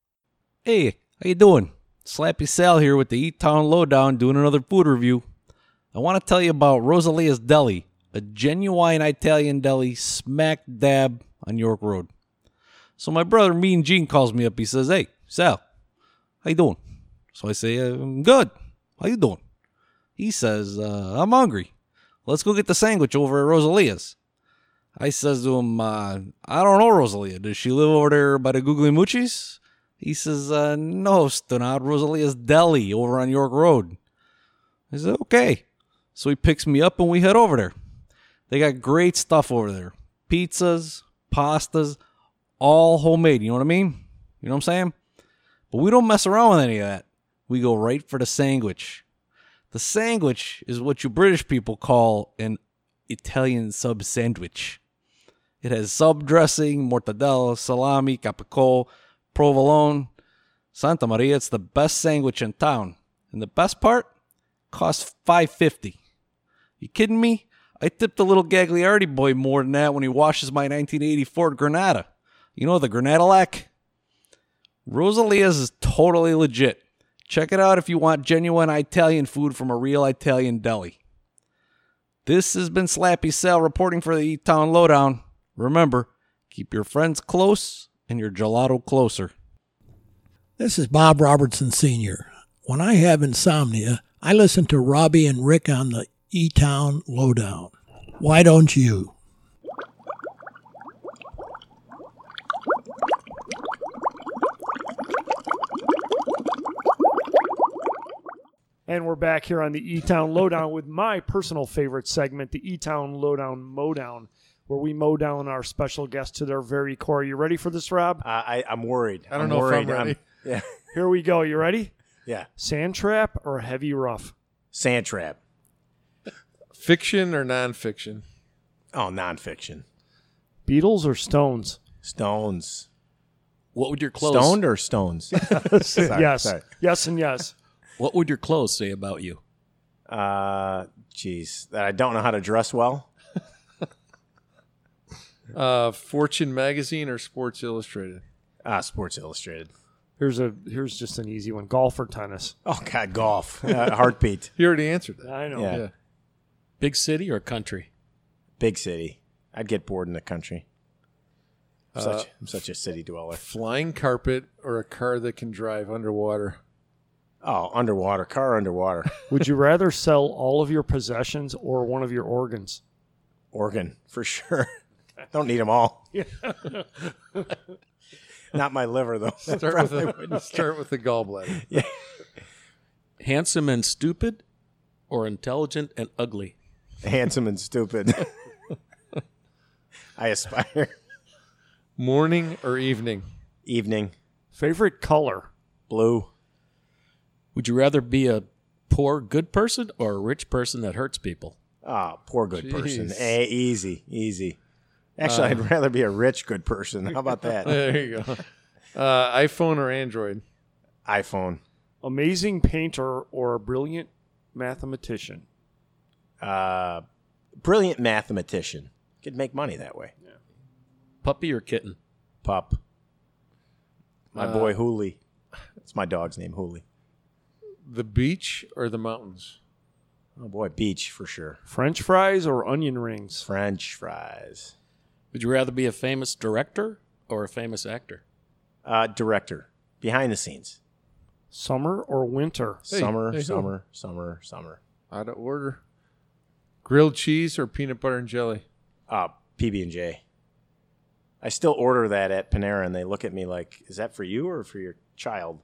Hey, how you doing? Slappy Sal here with the E-Town Lowdown doing another food review. I want to tell you about Rosalia's Deli, a genuine Italian deli smack dab on York Road. So my brother, Mean Gene, calls me up. He says, hey, Sal, how you doing? So I say, I'm good. How you doing? He says, uh, I'm hungry. Let's go get the sandwich over at Rosalia's. I says to him, uh, I don't know Rosalia. Does she live over there by the Googly Moochies? He says, uh, no, Stonard, Rosalia's Deli over on York Road. I said, okay. So he picks me up and we head over there. They got great stuff over there. Pizzas, pastas, all homemade. You know what I mean? You know what I'm saying? But we don't mess around with any of that. We go right for the sandwich. The sandwich is what you British people call an Italian sub sandwich. It has sub dressing, mortadella, salami, capicola, provolone. Santa Maria, it's the best sandwich in town. And the best part? Costs five fifty. You kidding me? I tipped the little Gagliardi boy more than that when he washes my nineteen eighty Ford Granada. You know the Granadillac? Rosalia's is totally legit. Check it out if you want genuine Italian food from a real Italian deli. This has been Slappy Sal reporting for the E-Town Lowdown. Remember, keep your friends close and your gelato closer. This is Bob Robertson Senior When I have insomnia, I listen to Robbie and Rick on the E-Town Lowdown. Why don't you? And we're back here on the E-Town Lowdown with my personal favorite segment, the E-Town Lowdown Mowdown, where we mow down our special guests to their very core. You ready for this, Rob? Uh, I, I'm worried. I don't I'm know worried. if I'm ready. yeah. Here we go. You ready? Yeah. Sand trap or heavy rough? Sand trap. Fiction or nonfiction? Oh, nonfiction. Beatles or Stones? Stones. What would your clothes Stoned or stones? Sorry, yes. sorry. Yes and yes. What would your clothes say about you? Uh, geez, that I don't know how to dress well. Uh, Fortune magazine or Sports Illustrated? Ah, Sports Illustrated. Here's a here's just an easy one. Golf or tennis? Oh, God, golf. Uh, heartbeat. You already answered that. I know. Yeah. Yeah. Big city or country? Big city. I'd get bored in the country. I'm, Uh, such, I'm such a city dweller. Flying carpet or a car that can drive underwater? Oh, underwater. Car underwater. Would you rather sell all of your possessions or one of your organs? Organ, for sure. Don't need them all. Not my liver, though. Start with, the, start with the gallbladder. Yeah. Handsome and stupid or intelligent and ugly? Handsome and stupid. I aspire. Morning or evening? Evening. Favorite color? Blue. Would you rather be a poor good person or a rich person that hurts people? Oh, poor good person. Jeez. Eh, easy, easy. Actually, I'd rather be a rich good person. How about that? There you go. Uh, iPhone or Android? iPhone. Amazing painter or a brilliant mathematician? Uh, brilliant mathematician. Could make money that way. Puppy or kitten? Pup. My Uh, boy Hooli. That's my dog's name, Hooli. The beach or the mountains? Oh boy, beach for sure. French fries or onion rings? French fries. Would you rather be a famous director or a famous actor? Uh, director. Behind the scenes. Summer or winter? Hey, summer, hey, summer, summer, summer. Out of order. Grilled cheese or peanut butter and jelly? Uh, P B and J. I still order that at Panera, and they look at me like, is that for you or for your child?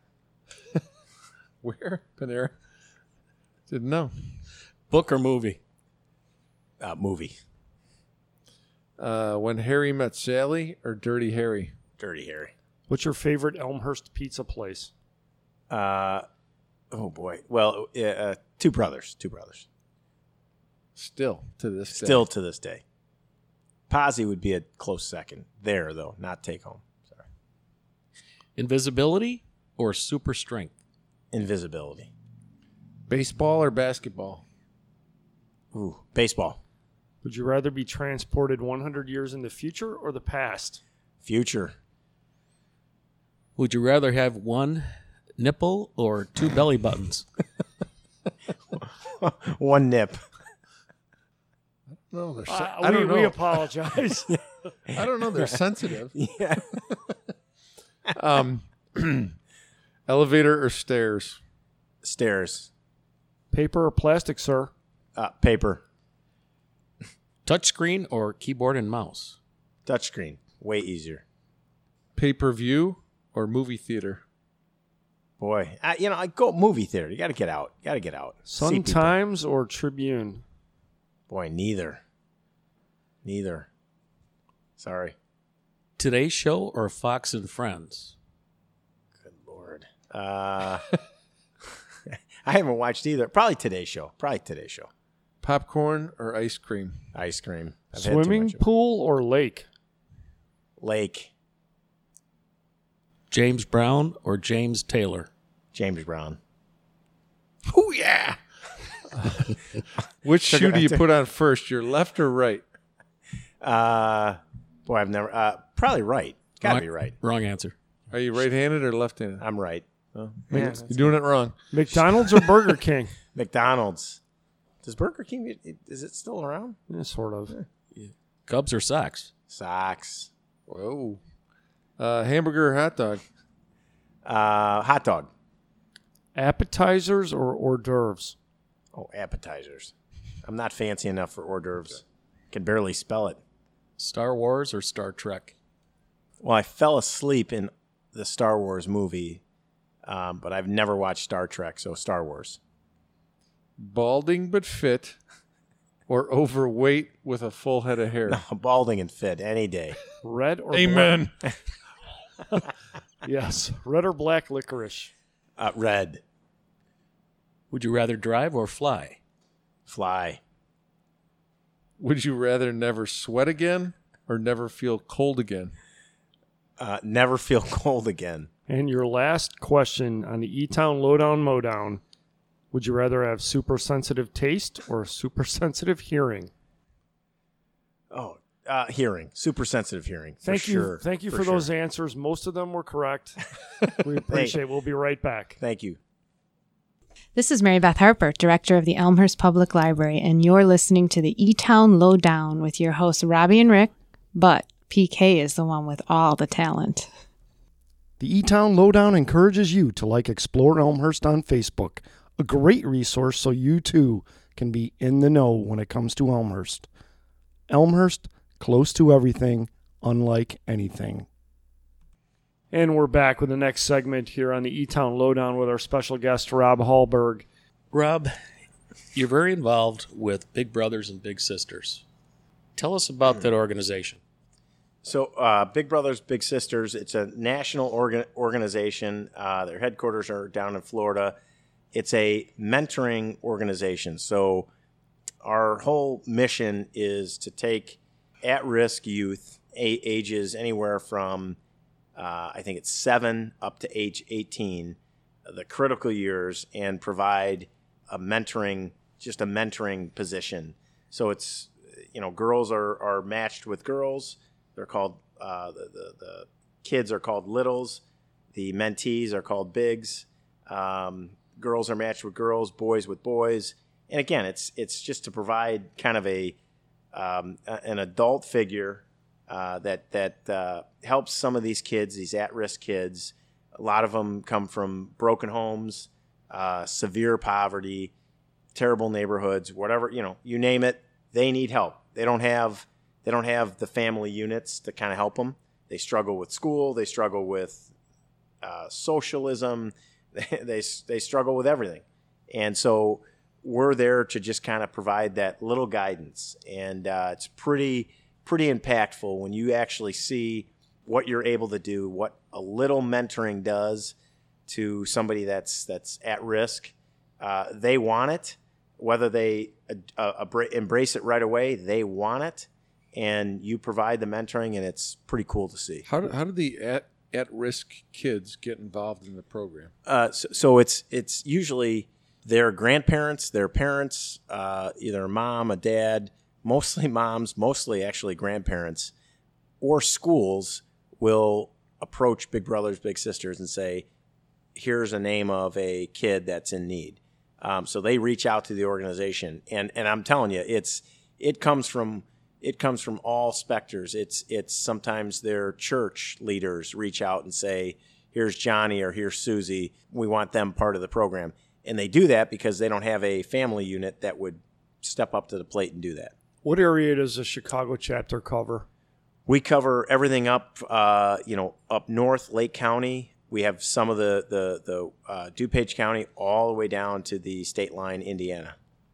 Where? Panera? Didn't know. Book or movie? Uh, movie. Uh, When Harry Met Sally or Dirty Harry? Dirty Harry. What's your favorite Elmhurst pizza place? Uh, oh, boy. Well, uh, uh, Two Brothers. Two Brothers. Still to this day. Still to this day. Posy would be a close second. There, though, not take home. Sorry. Invisibility or super strength? Invisibility. Baseball or basketball? Ooh, baseball. Would you rather be transported one hundred years in the future or the past? Future. Would you rather have one nipple or two belly buttons? One nip. No, they're. Se- Uh, I we, don't know. we apologize. I don't know. They're sensitive. Yeah. Um, elevator or stairs? Stairs. Paper or plastic, sir? Uh, paper. Touchscreen or keyboard and mouse? Touchscreen. Way easier. Pay per view or movie theater? Boy, I, you know, I go movie theater. You got to get out. You got to get out. See Sun people. Times or Tribune? Boy, neither. Neither. Sorry. Today Show or Fox and Friends? Good Lord. Uh, I haven't watched either. Probably Today's Show. Probably Today's Show. Popcorn or ice cream? Ice cream. I've had too Swimming much of it. pool or lake? Lake. James Brown or James Taylor? James Brown. Oh yeah. Which shoe do you put on first? Your left or right? Uh, boy, I've never. Uh, probably right. Got to Wrong- be right. Wrong answer. Are you right-handed or left-handed? I'm right. Oh, Yeah, you're doing it wrong. McDonald's or Burger King? McDonald's. Does Burger King, is it still around? Yeah, sort of. Cubs or Sox? Sox. Whoa. Uh, hamburger or hot dog? Uh, hot dog. Appetizers or hors d'oeuvres? Oh, appetizers. I'm not fancy enough for hors d'oeuvres. Can barely spell it. Star Wars or Star Trek? Well, I fell asleep in the Star Wars movie, um, but I've never watched Star Trek, so Star Wars. Balding but fit or overweight with a full head of hair? Balding and fit any day. Red or Amen. black? Yes. Red or black licorice? Uh, red. Would you rather drive or fly? Fly. Would you rather never sweat again or never feel cold again? Uh, never feel cold again. And your last question on the E-Town Lowdown Mowdown. Would you rather have super sensitive taste or super sensitive hearing? Oh, Uh, hearing, super sensitive hearing. For Thank you. sure. Thank you for, for those sure. answers. Most of them were correct. We appreciate it. We'll be right back. Thank you. This is Mary Beth Harper, director of the Elmhurst Public Library, and you're listening to the E-Town Lowdown with your hosts Robbie and Rick, but P K is the one with all the talent. The E-Town Lowdown encourages you to like Explore Elmhurst on Facebook, a great resource so you too can be in the know when it comes to Elmhurst. Elmhurst, close to everything, unlike anything. And we're back with the next segment here on the E-Town Lowdown with our special guest, Rob Hallberg. Rob, you're very involved with Big Brothers and Big Sisters. Tell us about that organization. So, uh, Big Brothers Big Sisters, it's a national organ- organization. Uh, their headquarters are down in Florida. It's a mentoring organization. So our whole mission is to take at-risk youth, a- ages anywhere from, uh, I think it's seven up to age eighteen, the critical years, and provide a mentoring, just a mentoring position. So it's, you know, girls are, are matched with girls. They're called, uh, the, the, the kids are called littles. The mentees are called bigs. Um, girls are matched with girls, boys with boys. And again, it's it's just to provide kind of a um, an adult figure uh, that that uh, helps some of these kids, these at-risk kids. A lot of them come from broken homes, uh, severe poverty, terrible neighborhoods, whatever, you know, you name it. They need help. They don't have they don't have the family units to kind of help them. They struggle with school. They struggle with uh, socialism. They, they they struggle with everything, and so we're there to just kind of provide that little guidance, and uh, it's pretty pretty impactful when you actually see what you're able to do, what a little mentoring does to somebody that's that's at risk. Uh, they want it, whether they uh, uh, embrace it right away. They want it, and you provide the mentoring, and it's pretty cool to see. How do, how do the at at-risk kids get involved in the program? Uh, so, so it's it's usually their grandparents, their parents, uh, either a mom, a dad, mostly moms, mostly actually grandparents, or schools will approach Big Brothers Big Sisters and say, here's a name of a kid that's in need. Um, so they reach out to the organization, and and I'm telling you, it's it comes from it comes from all specters. It's it's sometimes their church leaders reach out and say, here's Johnny or here's Susie. We want them part of the program. And they do that because they don't have a family unit that would step up to the plate and do that. What area does the Chicago chapter cover? We cover everything up, uh, you know, up north, Lake County. We have some of the the the uh, DuPage County all the way down to the state line, Indiana.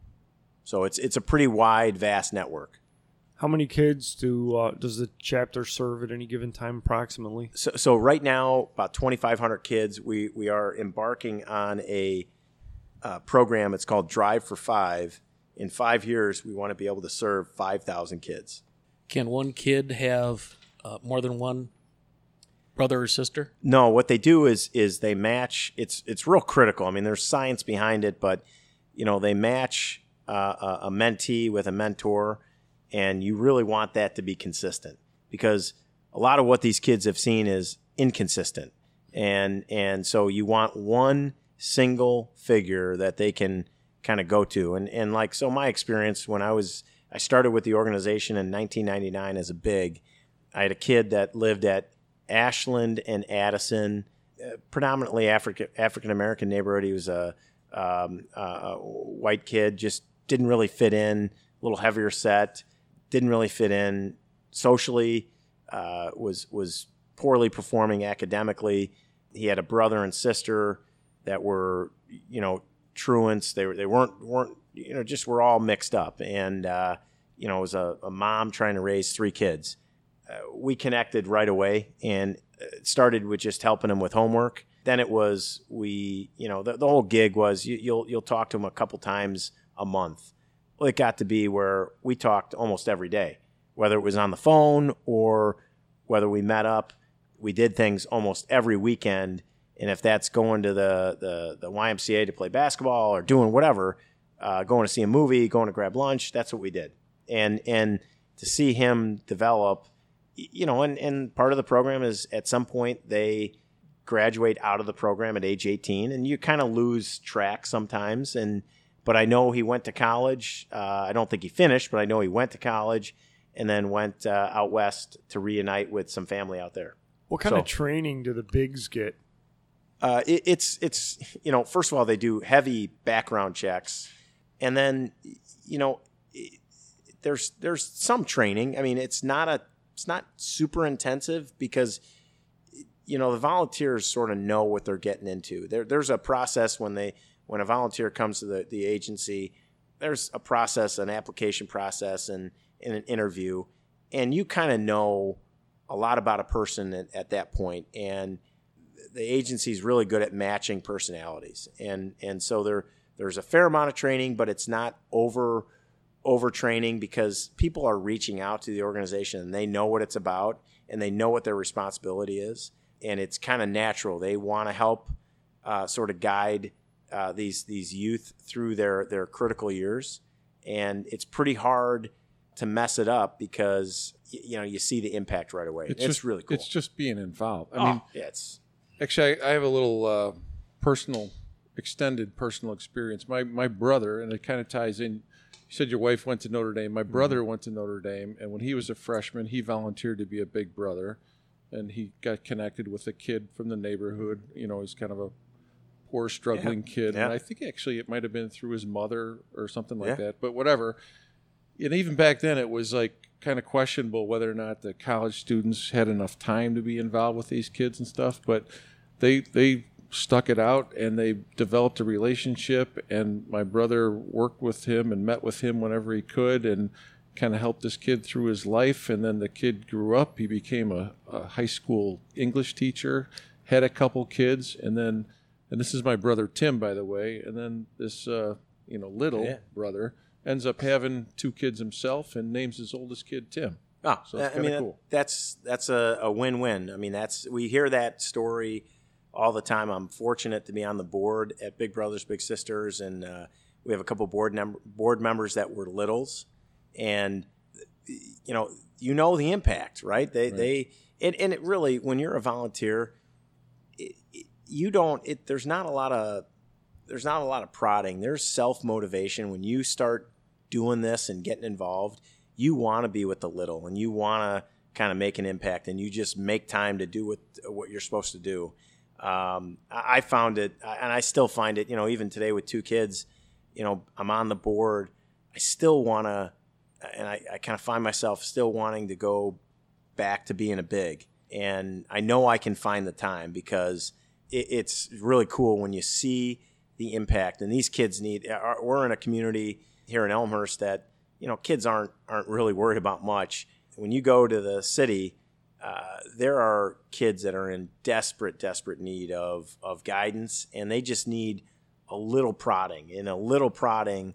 So it's it's a pretty wide, vast network. How many kids do uh, does the chapter serve at any given time, approximately? So, so right now, about twenty-five hundred kids. We we are embarking on a uh, program. It's called Drive for Five. In five years, we want to be able to serve five thousand kids. Can one kid have uh, more than one brother or sister? No, what they do is is they match. It's it's real critical. I mean, there's science behind it, but you know, they match uh, a, a mentee with a mentor, and you really want that to be consistent, because a lot of what these kids have seen is inconsistent, and and so you want one single figure that they can kind of go to, and and like so my experience when I was I started with the organization in nineteen ninety-nine as a big. I had a kid that lived at Ashland and Addison, uh, predominantly African African American neighborhood. He was a, um, a white kid, just didn't really fit in. A little heavier set, didn't really fit in socially. Uh, was was poorly performing academically. He had a brother and sister that were, you know, truants. They were they weren't weren't you know just were all mixed up, and uh, you know, it was a, a mom trying to raise three kids. Uh, we connected right away, and it started with just helping him with homework. Then it was we, you know, the, the whole gig was you, you'll you'll talk to him a couple times a month. Well, it got to be where we talked almost every day, whether it was on the phone or whether we met up. We did things almost every weekend, and if that's going to the the, the Y M C A to play basketball or doing whatever, uh, going to see a movie, going to grab lunch, that's what we did. And and to see him develop, you know, and, and part of the program is at some point they graduate out of the program at age eighteen, and you kind of lose track sometimes. And but I know he went to college. Uh, I don't think he finished, but I know he went to college and then went uh, out west to reunite with some family out there. What kind So- of training do the bigs get? Uh, it, it's it's you know, first of all, they do heavy background checks, and then you know, it, there's there's some training. I mean, it's not a it's not super intensive because you know the volunteers sort of know what they're getting into. There there's a process when they when a volunteer comes to the, the agency. There's a process, an application process, and, and an interview, and you kind of know a lot about a person at, at that point, and the agency is really good at matching personalities, and and so there there's a fair amount of training, but it's not over over training because people are reaching out to the organization and they know what it's about and they know what their responsibility is, and it's kind of natural. They want to help uh, sort of guide uh, these these youth through their their critical years, and it's pretty hard to mess it up because y- you know you see the impact right away. It's, It's, just really cool. It's just being involved. I Oh, mean, yeah, it's actually, I, I have a little uh, personal, extended personal experience. My my brother, and it kind of ties in. You said your wife went to Notre Dame. My brother Mm-hmm. went to Notre Dame, and when he was a freshman, he volunteered to be a big brother, and he got connected with a kid from the neighborhood. You know, he's kind of a poor, struggling Yeah. kid, Yeah. and I think actually it might have been through his mother or something like Yeah. that. But whatever. And even back then, it was like kind of questionable whether or not the college students had enough time to be involved with these kids and stuff. But they they stuck it out and they developed a relationship. And my brother worked with him and met with him whenever he could and kind of helped this kid through his life. And then the kid grew up. He became a, a high school English teacher, had a couple kids, and then and this is my brother Tim, by the way. And then this uh, you know little Yeah. brother ends up having two kids himself and names his oldest kid Tim. Oh, So it's I mean, kinda cool. that's that's a, a win-win. I mean, that's we hear that story all the time. I'm fortunate to be on the board at Big Brothers Big Sisters, and uh, we have a couple board mem- board members that were littles, and you know, you know the impact, right? They Right. they and, and it really when you're a volunteer, it, it, you don't. It there's not a lot of there's not a lot of prodding. There's self motivation when you start doing this and getting involved. You want to be with the little, and you want to kind of make an impact, and you just make time to do what what you're supposed to do. Um, I I found it, and I still find it. You know, even today with two kids, you know, I'm on the board. I still want to, and I, I kind of find myself still wanting to go back to being a big. And I know I can find the time because it, it's really cool when you see the impact. And these kids need. Are, we're in a community here in Elmhurst that you know kids aren't aren't really worried about much. When you go to the city, uh, there are kids that are in desperate desperate need of of guidance, and they just need a little prodding. And a little prodding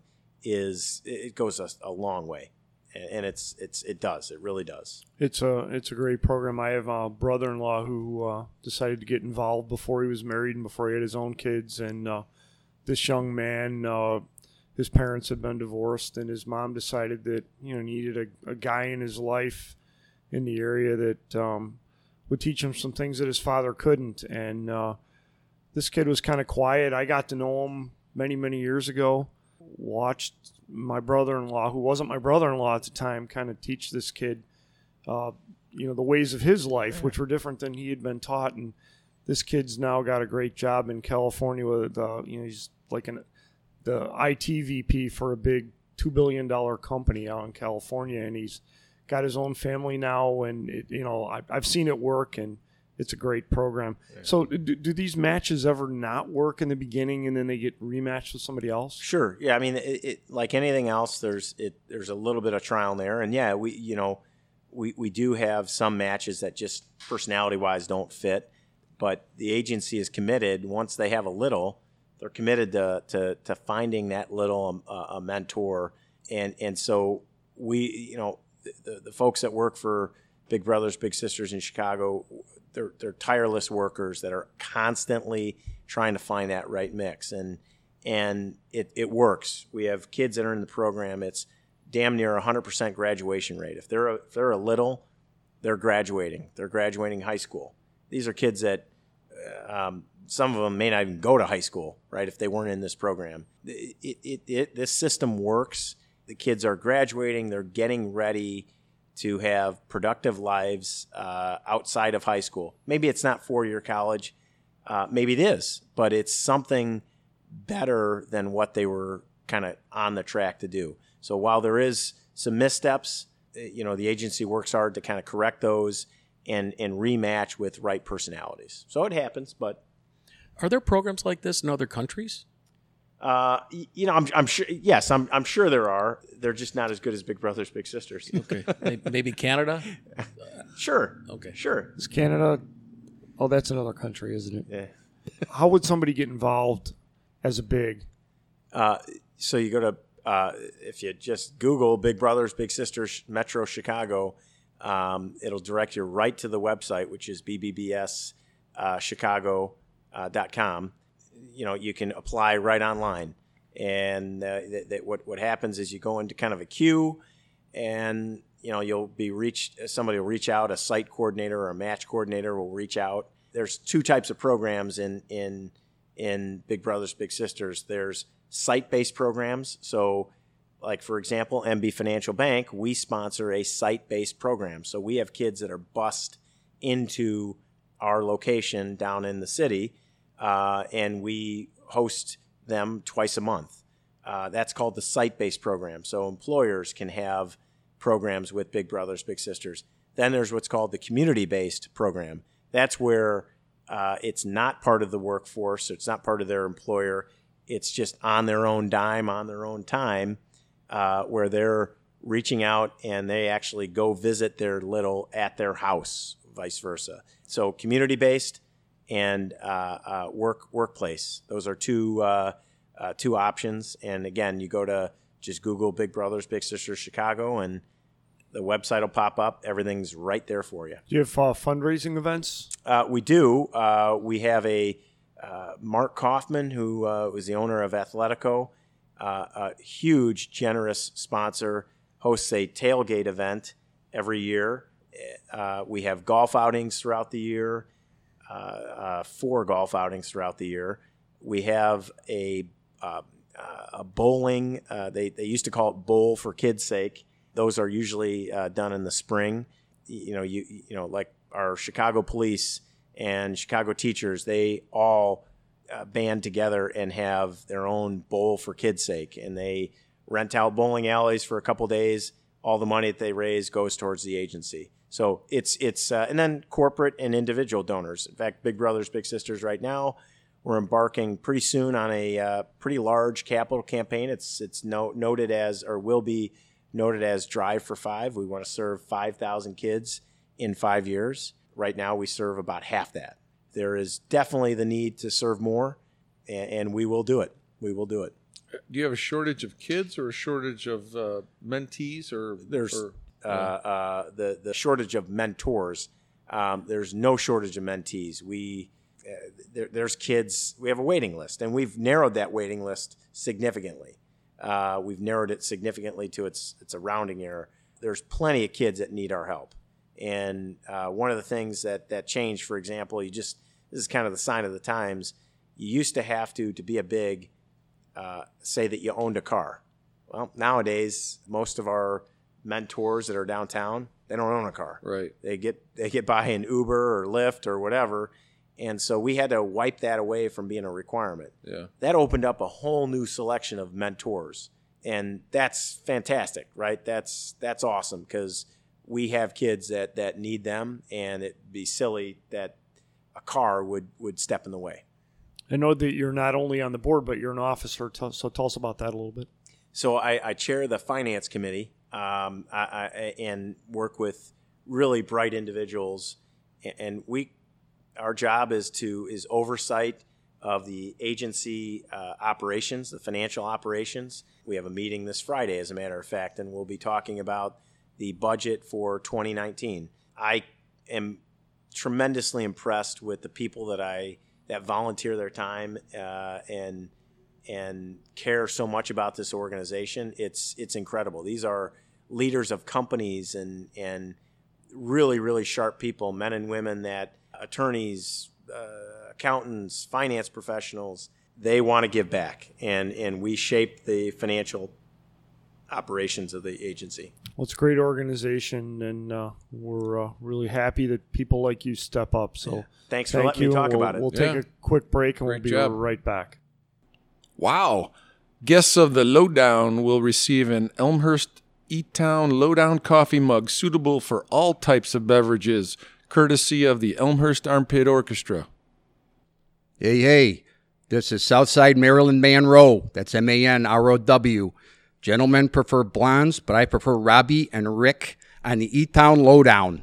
is it goes a, a long way, and, and it's it's it does it really does. It's a it's a great program. I have a brother-in-law who uh, decided to get involved before he was married and before he had his own kids. And uh, this young man, uh, his parents had been divorced, and his mom decided that you know needed a, a guy in his life in the area that um, would teach him some things that his father couldn't. And uh, this kid was kind of quiet. I got to know him many many years ago. Watched my brother-in-law, who wasn't my brother-in-law at the time, kind of teach this kid, uh, you know, the ways of his life, which were different than he had been taught. And this kid's now got a great job in California with, uh, you know, he's like an the I T V P for a big two billion dollars company out in California, and he's got his own family now. And it, you know, I, I've seen it work, and it's a great program. Yeah. So do, do these matches ever not work in the beginning and then they get rematched with somebody else? Sure. Yeah. I mean, it, it like anything else, there's it. There's a little bit of trial and error, and yeah, we you know, we we do have some matches that just personality wise don't fit, but the agency is committed. Once they have a little, they're committed to to, to finding that little uh, a mentor, and and so we you know the the folks that work for Big Brothers Big Sisters in Chicago. They're, they're tireless workers that are constantly trying to find that right mix, and and it, it works. We have kids that are in the program. It's damn near one hundred percent graduation rate. If they're a, if they're a little, they're graduating. They're graduating high school. These are kids that um, some of them may not even go to high school, right, if they weren't in this program. It, it, it, this system works. The kids are graduating. They're getting ready to have productive lives uh, outside of high school. Maybe it's not four-year college. Uh, maybe it is, but it's something better than what they were kind of on the track to do. So while there is some missteps, you know, the agency works hard to kind of correct those and, and rematch with right personalities. So it happens, but... Are there programs like this in other countries? Uh, you know, I'm, I'm sure. Yes, I'm, I'm sure there are. They're just not as good as Big Brothers Big Sisters. Okay, maybe Canada. Sure. Okay. Sure. Is Canada? Oh, that's another country, isn't it? Yeah. How would somebody get involved as a big? Uh, so you go to uh, if you just Google Big Brothers Big Sisters Metro Chicago, um, it'll direct you right to the website, which is b b b s chicago dot com. You know, you can apply right online, and uh, that, that what what happens is you go into kind of a queue, and you know you'll be reached. Somebody will reach out. A site coordinator or a match coordinator will reach out. There's two types of programs in in in Big Brothers Big Sisters. There's site-based programs. So, like for example, M B Financial Bank, we sponsor a site-based program. So we have kids that are bused into our location down in the city. Uh, and we host them twice a month. Uh, that's called the site-based program. So employers can have programs with Big Brothers Big Sisters. Then there's what's called the community-based program. That's where uh, it's not part of the workforce. It's not part of their employer. It's just on their own dime, on their own time, uh, where they're reaching out and they actually go visit their little at their house, vice versa. So community-based and uh, uh, work workplace. Those are two uh, uh, two options. And again, you go to just Google Big Brothers Big Sisters Chicago, and the website will pop up. Everything's right there for you. Do you have uh, fundraising events? Uh, we do. Uh, we have a uh, Mark Kaufman, who uh, was the owner of Athletico, uh, a huge, generous sponsor, hosts a tailgate event every year. Uh, we have golf outings throughout the year. Uh, uh, four golf outings throughout the year. We have a uh, a bowling. Uh, they they used to call it Bowl for Kids' Sake. Those are usually uh, done in the spring. You know, you you know, like our Chicago police and Chicago teachers, they all uh, band together and have their own Bowl for Kids' Sake, and they rent out bowling alleys for a couple days. All the money that they raise goes towards the agency. So it's it's uh, and then corporate and individual donors. In fact, Big Brothers Big Sisters right now, we're embarking pretty soon on a uh, pretty large capital campaign. It's it's no, noted as or will be noted as Drive for Five. We want to serve five thousand kids in five years. Right now, we serve about half that. There is definitely the need to serve more, and, and we will do it. We will do it. Do you have a shortage of kids or a shortage of uh, mentees or there's or, uh, uh, the the shortage of mentors. Um, there's no shortage of mentees. We uh, there, there's kids. We have a waiting list, and we've narrowed that waiting list significantly. Uh, we've narrowed it significantly to its it's a rounding error. There's plenty of kids that need our help, and uh, one of the things that that changed, for example, you just this is kind of the sign of the times. You used to have to to be a big uh, say that you owned a car. Well, nowadays most of our mentors that are downtown, they don't own a car. Right. They get they get by in Uber or Lyft or whatever. And so we had to wipe that away from being a requirement. Yeah. That opened up a whole new selection of mentors. And that's fantastic, right? That's that's awesome because we have kids that, that need them, and it'd be silly that a car would, would step in the way. I know that you're not only on the board, but you're an officer. So tell us about that a little bit. So I, I chair the finance committee um, I, I, and work with really bright individuals. And we, our job is to is oversight of the agency uh, operations, the financial operations. We have a meeting this Friday, as a matter of fact, and we'll be talking about the budget for twenty nineteen. I am tremendously impressed with the people that I that volunteer their time uh, and and care so much about this organization. It's it's incredible. These are leaders of companies and and really really sharp people, men and women, that attorneys, uh, accountants, finance professionals. They want to give back, and and we shape the financial operations of the agency. Well, it's a great organization, and uh, we're uh, really happy that people like you step up. So Yeah. Thanks for thank letting me you. talk we'll, about it. We'll take Yeah. a quick break, and Great we'll be job. right back. Wow. Guests of the Lowdown will receive an Elmhurst E-Town Lowdown coffee mug suitable for all types of beverages, courtesy of the Elmhurst Armpit Orchestra. Hey, hey, this is Southside Maryland Manrow. That's M A N R O W. Gentlemen prefer blondes, but I prefer Robbie and Rick on the E-Town Lowdown.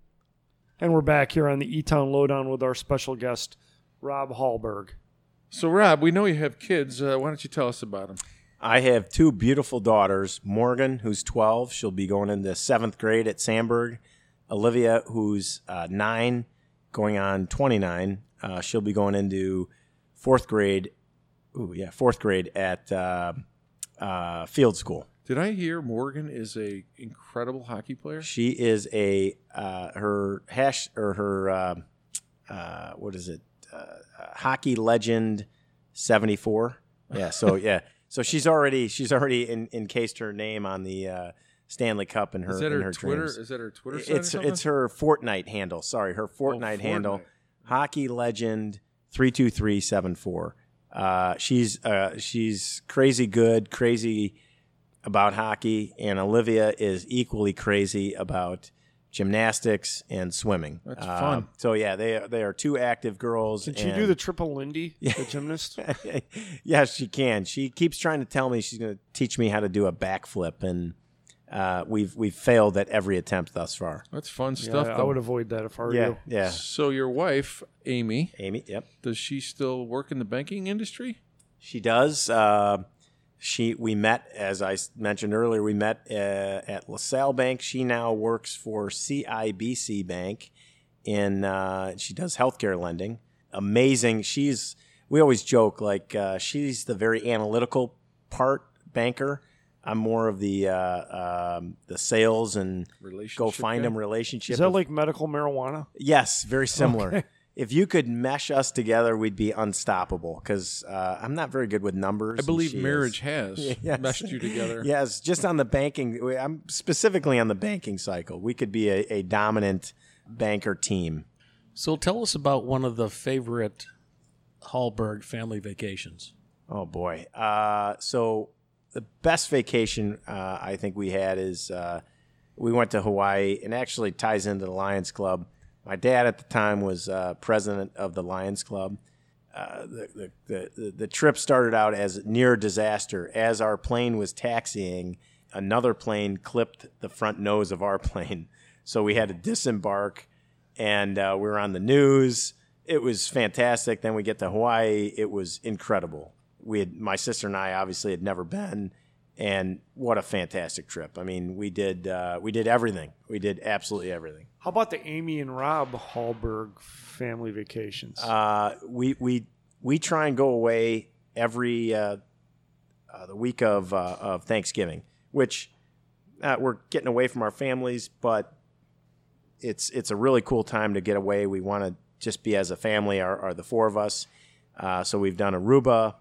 And we're back here on the E-Town Lowdown with our special guest, Rob Hallberg. So, Rob, we know you have kids. Uh, why don't you tell us about them? I have two beautiful daughters, Morgan, who's twelve. She'll be going into seventh grade at Sandburg. Olivia, who's uh, nine, going on twenty-nine. Uh, she'll be going into fourth grade. Ooh, yeah, fourth grade at uh, uh, Field School. Did I hear Morgan is a incredible hockey player? She is a uh, her hash or her uh, uh, what is it? Uh, uh, hockey legend seventy-four. Yeah. So yeah. So she's already she's already in, encased her name on the uh, Stanley Cup in her Is that in her, her Twitter? dreams. Is that her Twitter site It's or something? it's her Fortnite handle. Sorry, her Fortnite, Fortnite. handle. Hockey legend three two three seven four. Uh, she's uh, she's crazy good, crazy about hockey, and Olivia is equally crazy about gymnastics and swimming. That's Uh, fun. So yeah, they are, they are two active girls. Can she and- do the triple Lindy, the gymnast? Yes, she can. She keeps trying to tell me she's going to teach me how to do a backflip, and uh, we've we've failed at every attempt thus far. That's fun Yeah, stuff, I though. would avoid that if I were Yeah, you. yeah. So your wife, Amy, Amy, yep. does she still work in the banking industry? She does. Uh, she we met, as I s- mentioned earlier, we met uh, at LaSalle Bank. She now works for C I B C Bank. In uh, she does healthcare lending. Amazing. She's we always joke like uh, she's the very analytical part banker. I'm more of the uh, um, the sales and Relationship go find guy? them relationship. Is that like medical marijuana? Yes, very similar. Okay. If you could mesh us together, we'd be unstoppable. Because uh, I'm not very good with numbers. I and believe she is. marriage has Yes. meshed you together. Yes, just on the banking. I'm specifically on the banking cycle. We could be a, a dominant banker team. So tell us about one of the favorite Hallberg family vacations. Oh boy. Uh, so the best vacation uh, I think we had is uh, we went to Hawaii, and actually ties into the Lions Club. My dad at the time was uh, president of the Lions Club. Uh, the, the, the, the trip started out as near disaster. As our plane was taxiing, another plane clipped the front nose of our plane. So we had to disembark, and uh, we were on the news. It was fantastic. Then we get to Hawaii. It was incredible. We had, my sister and I obviously had never been, and what a fantastic trip. I mean, we did uh, we did everything. We did absolutely everything. How about the Amy and Rob Hallberg family vacations? Uh, we we we try and go away every uh, uh, the week of uh, of Thanksgiving, which uh, we're getting away from our families, but it's it's a really cool time to get away. We want to just be as a family, are, are the four of us. Uh, so we've done Aruba.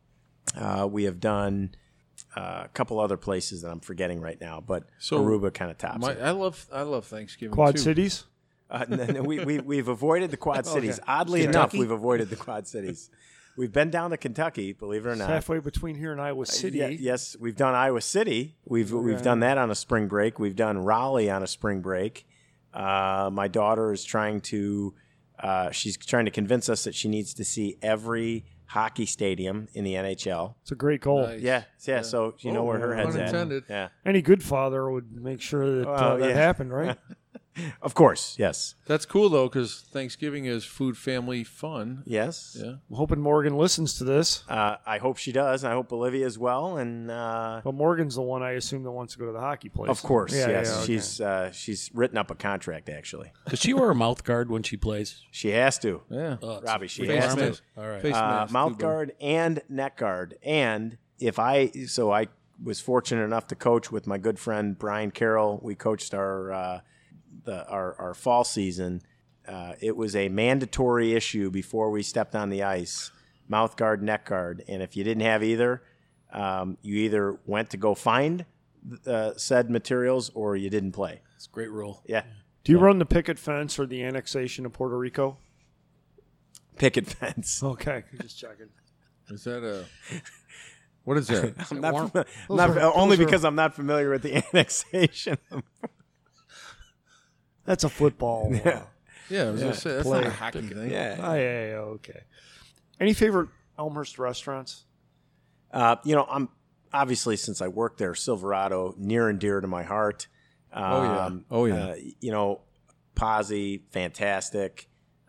Uh, we have done uh, a couple other places that I'm forgetting right now, but So Aruba kind of tops My, it. I love I love Thanksgiving Quad too. Cities? Uh, no, no, we, we, we've avoided the Quad Cities. Oddly enough, Kentucky? we've avoided the Quad Cities. We've been down to Kentucky, believe it or It's not. halfway between here and Iowa City. Uh, yeah, yes, we've done Iowa City. We've we've done that on a spring break. We've done Raleigh on a spring break. Uh, my daughter is trying to uh, she's trying to convince us that she needs to see every hockey stadium in the N H L. It's a great goal. Nice. Yeah, yeah. So you know Oh, where her head's pun at. intended. Yeah. Any good father would make sure that uh, Well, that yeah. happened, right? Of course, yes. That's cool though, because Thanksgiving is food, family, fun. Yes. Yeah. I'm hoping Morgan listens to this. Uh, I hope she does. I hope Olivia as well. And uh, But Morgan's the one I assume that wants to go to the hockey place. of course, Yeah, yes, yeah, okay. she's uh, she's written up a contract. Actually, Does she wear a mouth guard when she plays? she has to. Yeah. Oh, it's Robbie, she Face has to. mask. All right. Face Uh, mask, mouth too, bud. guard and neck guard. And if I, so I was fortunate enough to coach with my good friend Brian Carroll. We coached our uh, the our, our fall season. Uh, it was a mandatory issue before we stepped on the ice, mouth guard, neck guard. And if you didn't have either, um, you either went to go find uh, said materials or you didn't play. It's a great rule. Yeah. Do you run the picket fence or the annexation of Puerto Rico? Picket fence. Okay, just checking. Is that a? What is that? I'm not, warm? fami- Those not- are- only those are- because I'm not familiar with the annexation. That's a football. Yeah. Yeah, I was gonna say that's Play. not a hockey thing. Yeah. Oh, yeah, yeah, okay. Any favorite Elmhurst restaurants? Uh, you know, I'm obviously since I worked there, Silverado near and dear to my heart. Um, Oh, yeah. Oh, yeah. Uh, you know, Pozzi, fantastic.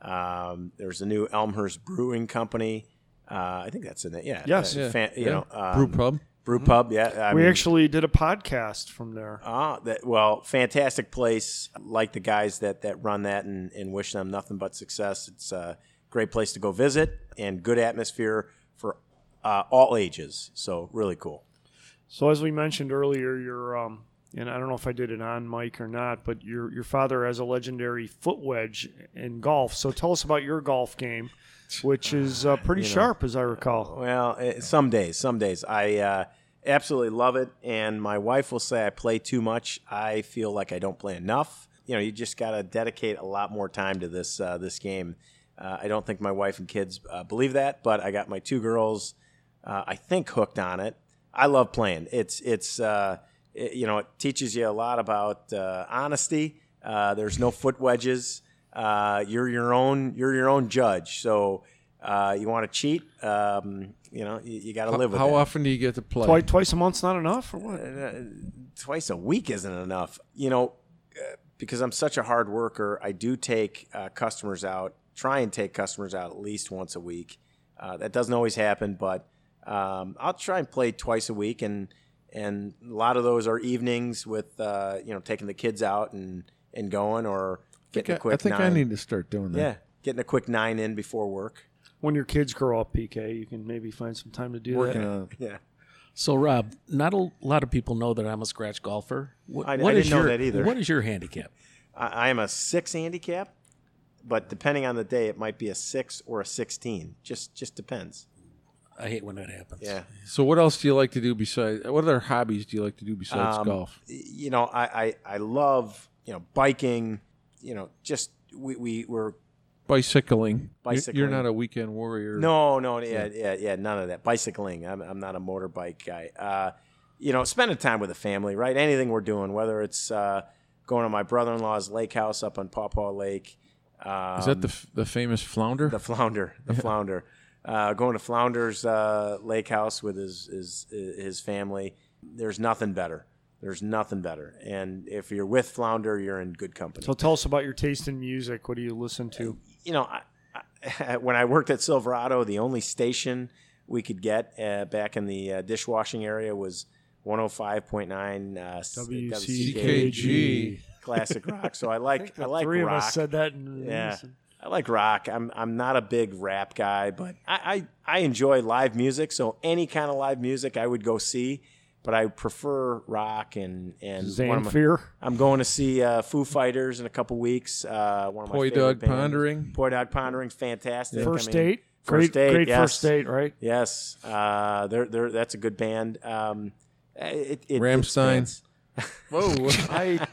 Um, there's a new Elmhurst Brewing Company. Uh, I think that's in it. Yeah. Yes. Uh, Yeah. fan- you Yeah. know, um, Brew pub. Brew pub. Yeah. I we mean, actually did a podcast from there. Ah, that well, fantastic place. Like the guys that, that run that, and, and wish them nothing but success. It's a great place to go visit and good atmosphere for uh, all ages. So really cool. So as we mentioned earlier, your um, and I don't know if I did it on mic or not, but your your father has a legendary foot wedge in golf. So tell us about your golf game, which is uh, pretty You know, sharp, as I recall. Well, eh, some days, some days I uh, absolutely love it, and my wife will say I play too much. I feel like I don't play enough. You know, you just got to dedicate a lot more time to this uh, this game. Uh, I don't think my wife and kids uh, believe that, but I got my two girls, uh, I think, hooked on it. I love playing. It's it's uh, it, you know, it teaches you a lot about uh, honesty. Uh, there's no foot wedges. Uh, you're your own you're your own judge. So uh, you want to cheat, um, you know, you, you got to How, live with how that. often do you get to play? Twice, twice a month's not enough, or what? Uh, twice a week isn't enough. You know, uh, because I'm such a hard worker, I do take uh, customers out, try and take customers out at least once a week. Uh, that doesn't always happen, but um, I'll try and play twice a week, and and a lot of those are evenings with uh, you know, taking the kids out and, and going, or I think, getting I, a quick I, think nine. I need to start doing that. Yeah, getting a quick nine in before work. When your kids grow up, P K, you can maybe find some time to do Working that. on it. Yeah. So, Rob, not a lot of people know that I'm a scratch golfer. What, I- I what is didn't know your, that either. What is your handicap? I, I am a six handicap, but depending on the day, it might be a six or a sixteen. Just just depends. I hate when that happens. Yeah. So what else do you like to do besides? What other hobbies do you like to do besides Um, golf? You know, I, I, I love, you know, biking, you know, just we, we were, Bicycling. You- bicycling. You're not a weekend warrior. no, no, yeah, yeah, yeah, none of that. Bicycling. I'm, I'm not a motorbike guy. Uh, you know, spending time with the family, right? Anything we're doing, whether it's uh, going to my brother-in-law's lake house up on Pawpaw Lake. Um, Is that the f- the famous flounder? The flounder, the flounder. Uh, going to Flounder's uh, lake house with his, his his family. There's nothing better. There's nothing better. And if you're with Flounder, you're in good company. So tell us about your taste in music. What do you listen to? You know, I, I, when I worked at Silverado, the only station we could get uh, back in the uh, dishwashing area was one oh five point nine uh, W W C C K K G. G classic rock. So I like I, The like three rock. of us said that. In Yeah, unison. I like rock. I'm I'm not a big rap guy, but I, I, I enjoy live music. So any kind of live music I would go see, but I prefer rock and and one of my- Zanfear. I'm going to see uh, Foo Fighters in a couple weeks. Uh, one of my Poi favorite Dog bands. Pondering. Poi Dog Pondering, fantastic. First I mean, date. First Great, date, great yes. first date, right? Yes, uh, they're, they're, that's a good band. Um, it, it, Rammstein. It spans- Whoa. I,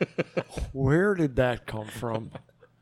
where did that come from?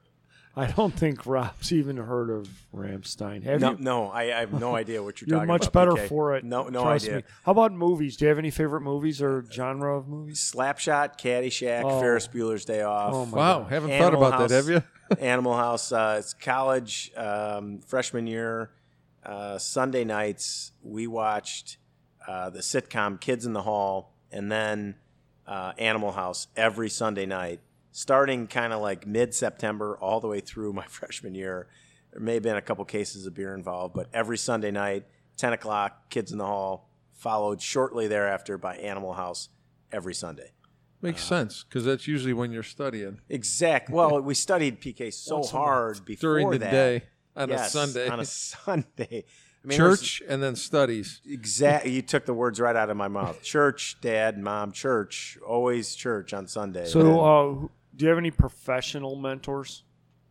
I don't think Rob's even heard of Rammstein. Have no, you? no, I, I have no idea what you're, You're talking much about. better P K. for it. No, no trust idea. me. How about movies? Do you have any favorite movies or genre of movies? Slapshot, Caddyshack, Oh. Ferris Bueller's Day Off. Oh my Wow, God. haven't Animal thought about House. that, have you? Animal House. Uh, it's college, um, freshman year, uh, Sunday nights. We watched uh, the sitcom Kids in the Hall, and then uh, Animal House every Sunday night. starting kind of like mid-September all the way through my freshman year. There may have been a couple cases of beer involved, but every Sunday night, ten o'clock, Kids in the Hall, followed shortly thereafter by Animal House every Sunday. Makes uh, sense, because that's usually when you're studying. Exactly. Well, we studied P K so hard before during the that. day on yes, a Sunday. On a Sunday. I mean, church and then studies. Exactly. You took the words right out of my mouth. Church, dad, mom, church. Always church on Sunday. So, uh, do you have any professional mentors?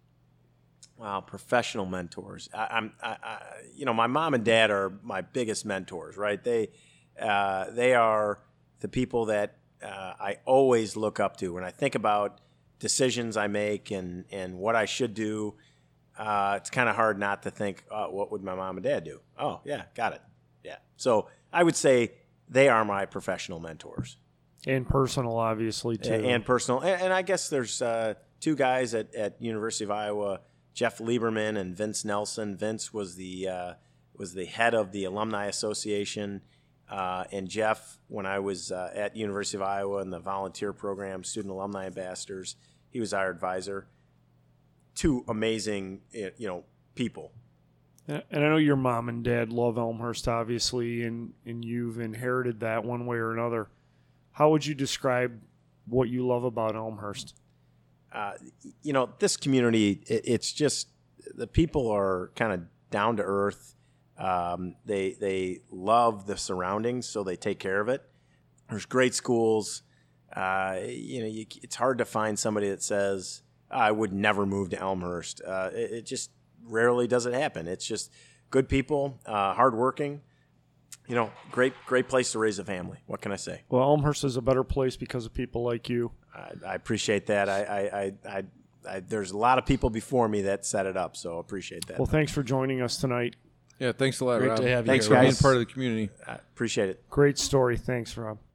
Wow, professional mentors. I, I'm, I, I, you know, my mom and dad are my biggest mentors, right? They, uh, they are the people that uh, I always look up to when I think about decisions I make and and what I should do. Uh, it's kind of hard not to think, oh, what would my mom and dad do? Oh, yeah, got it. Yeah. So I would say they are my professional mentors. And personal, obviously, too. And, and personal. And, and I guess there's uh, two guys at, at University of Iowa, Jeff Lieberman and Vince Nelson. Vince was the uh, was the head of the Alumni Association. Uh, and Jeff, when I was uh, at University of Iowa in the volunteer program, Student Alumni Ambassadors, he was our advisor. Two amazing, you know, people. And I know your mom and dad love Elmhurst, obviously, and, and you've inherited that one way or another. How would you describe what you love about Elmhurst? Uh, you know, this community, it, it's just, the people are kind of down to earth. Um, they they love the surroundings, so they take care of it. There's great schools. Uh, you know, you, it's hard to find somebody that says, I would never move to Elmhurst. Uh, it, it just rarely does it happen. It's just good people, uh, hardworking. You know, great great place to raise a family. What can I say? Well, Elmhurst is a better place because of people like you. I, I appreciate that. I, I, I, I, I there's a lot of people before me that set it up, so appreciate that. Well, thanks for joining us tonight. Yeah, thanks a lot, Great Rob. to have you Thanks, here, guys. Being part of the community. I appreciate it. Great story. Thanks, Rob.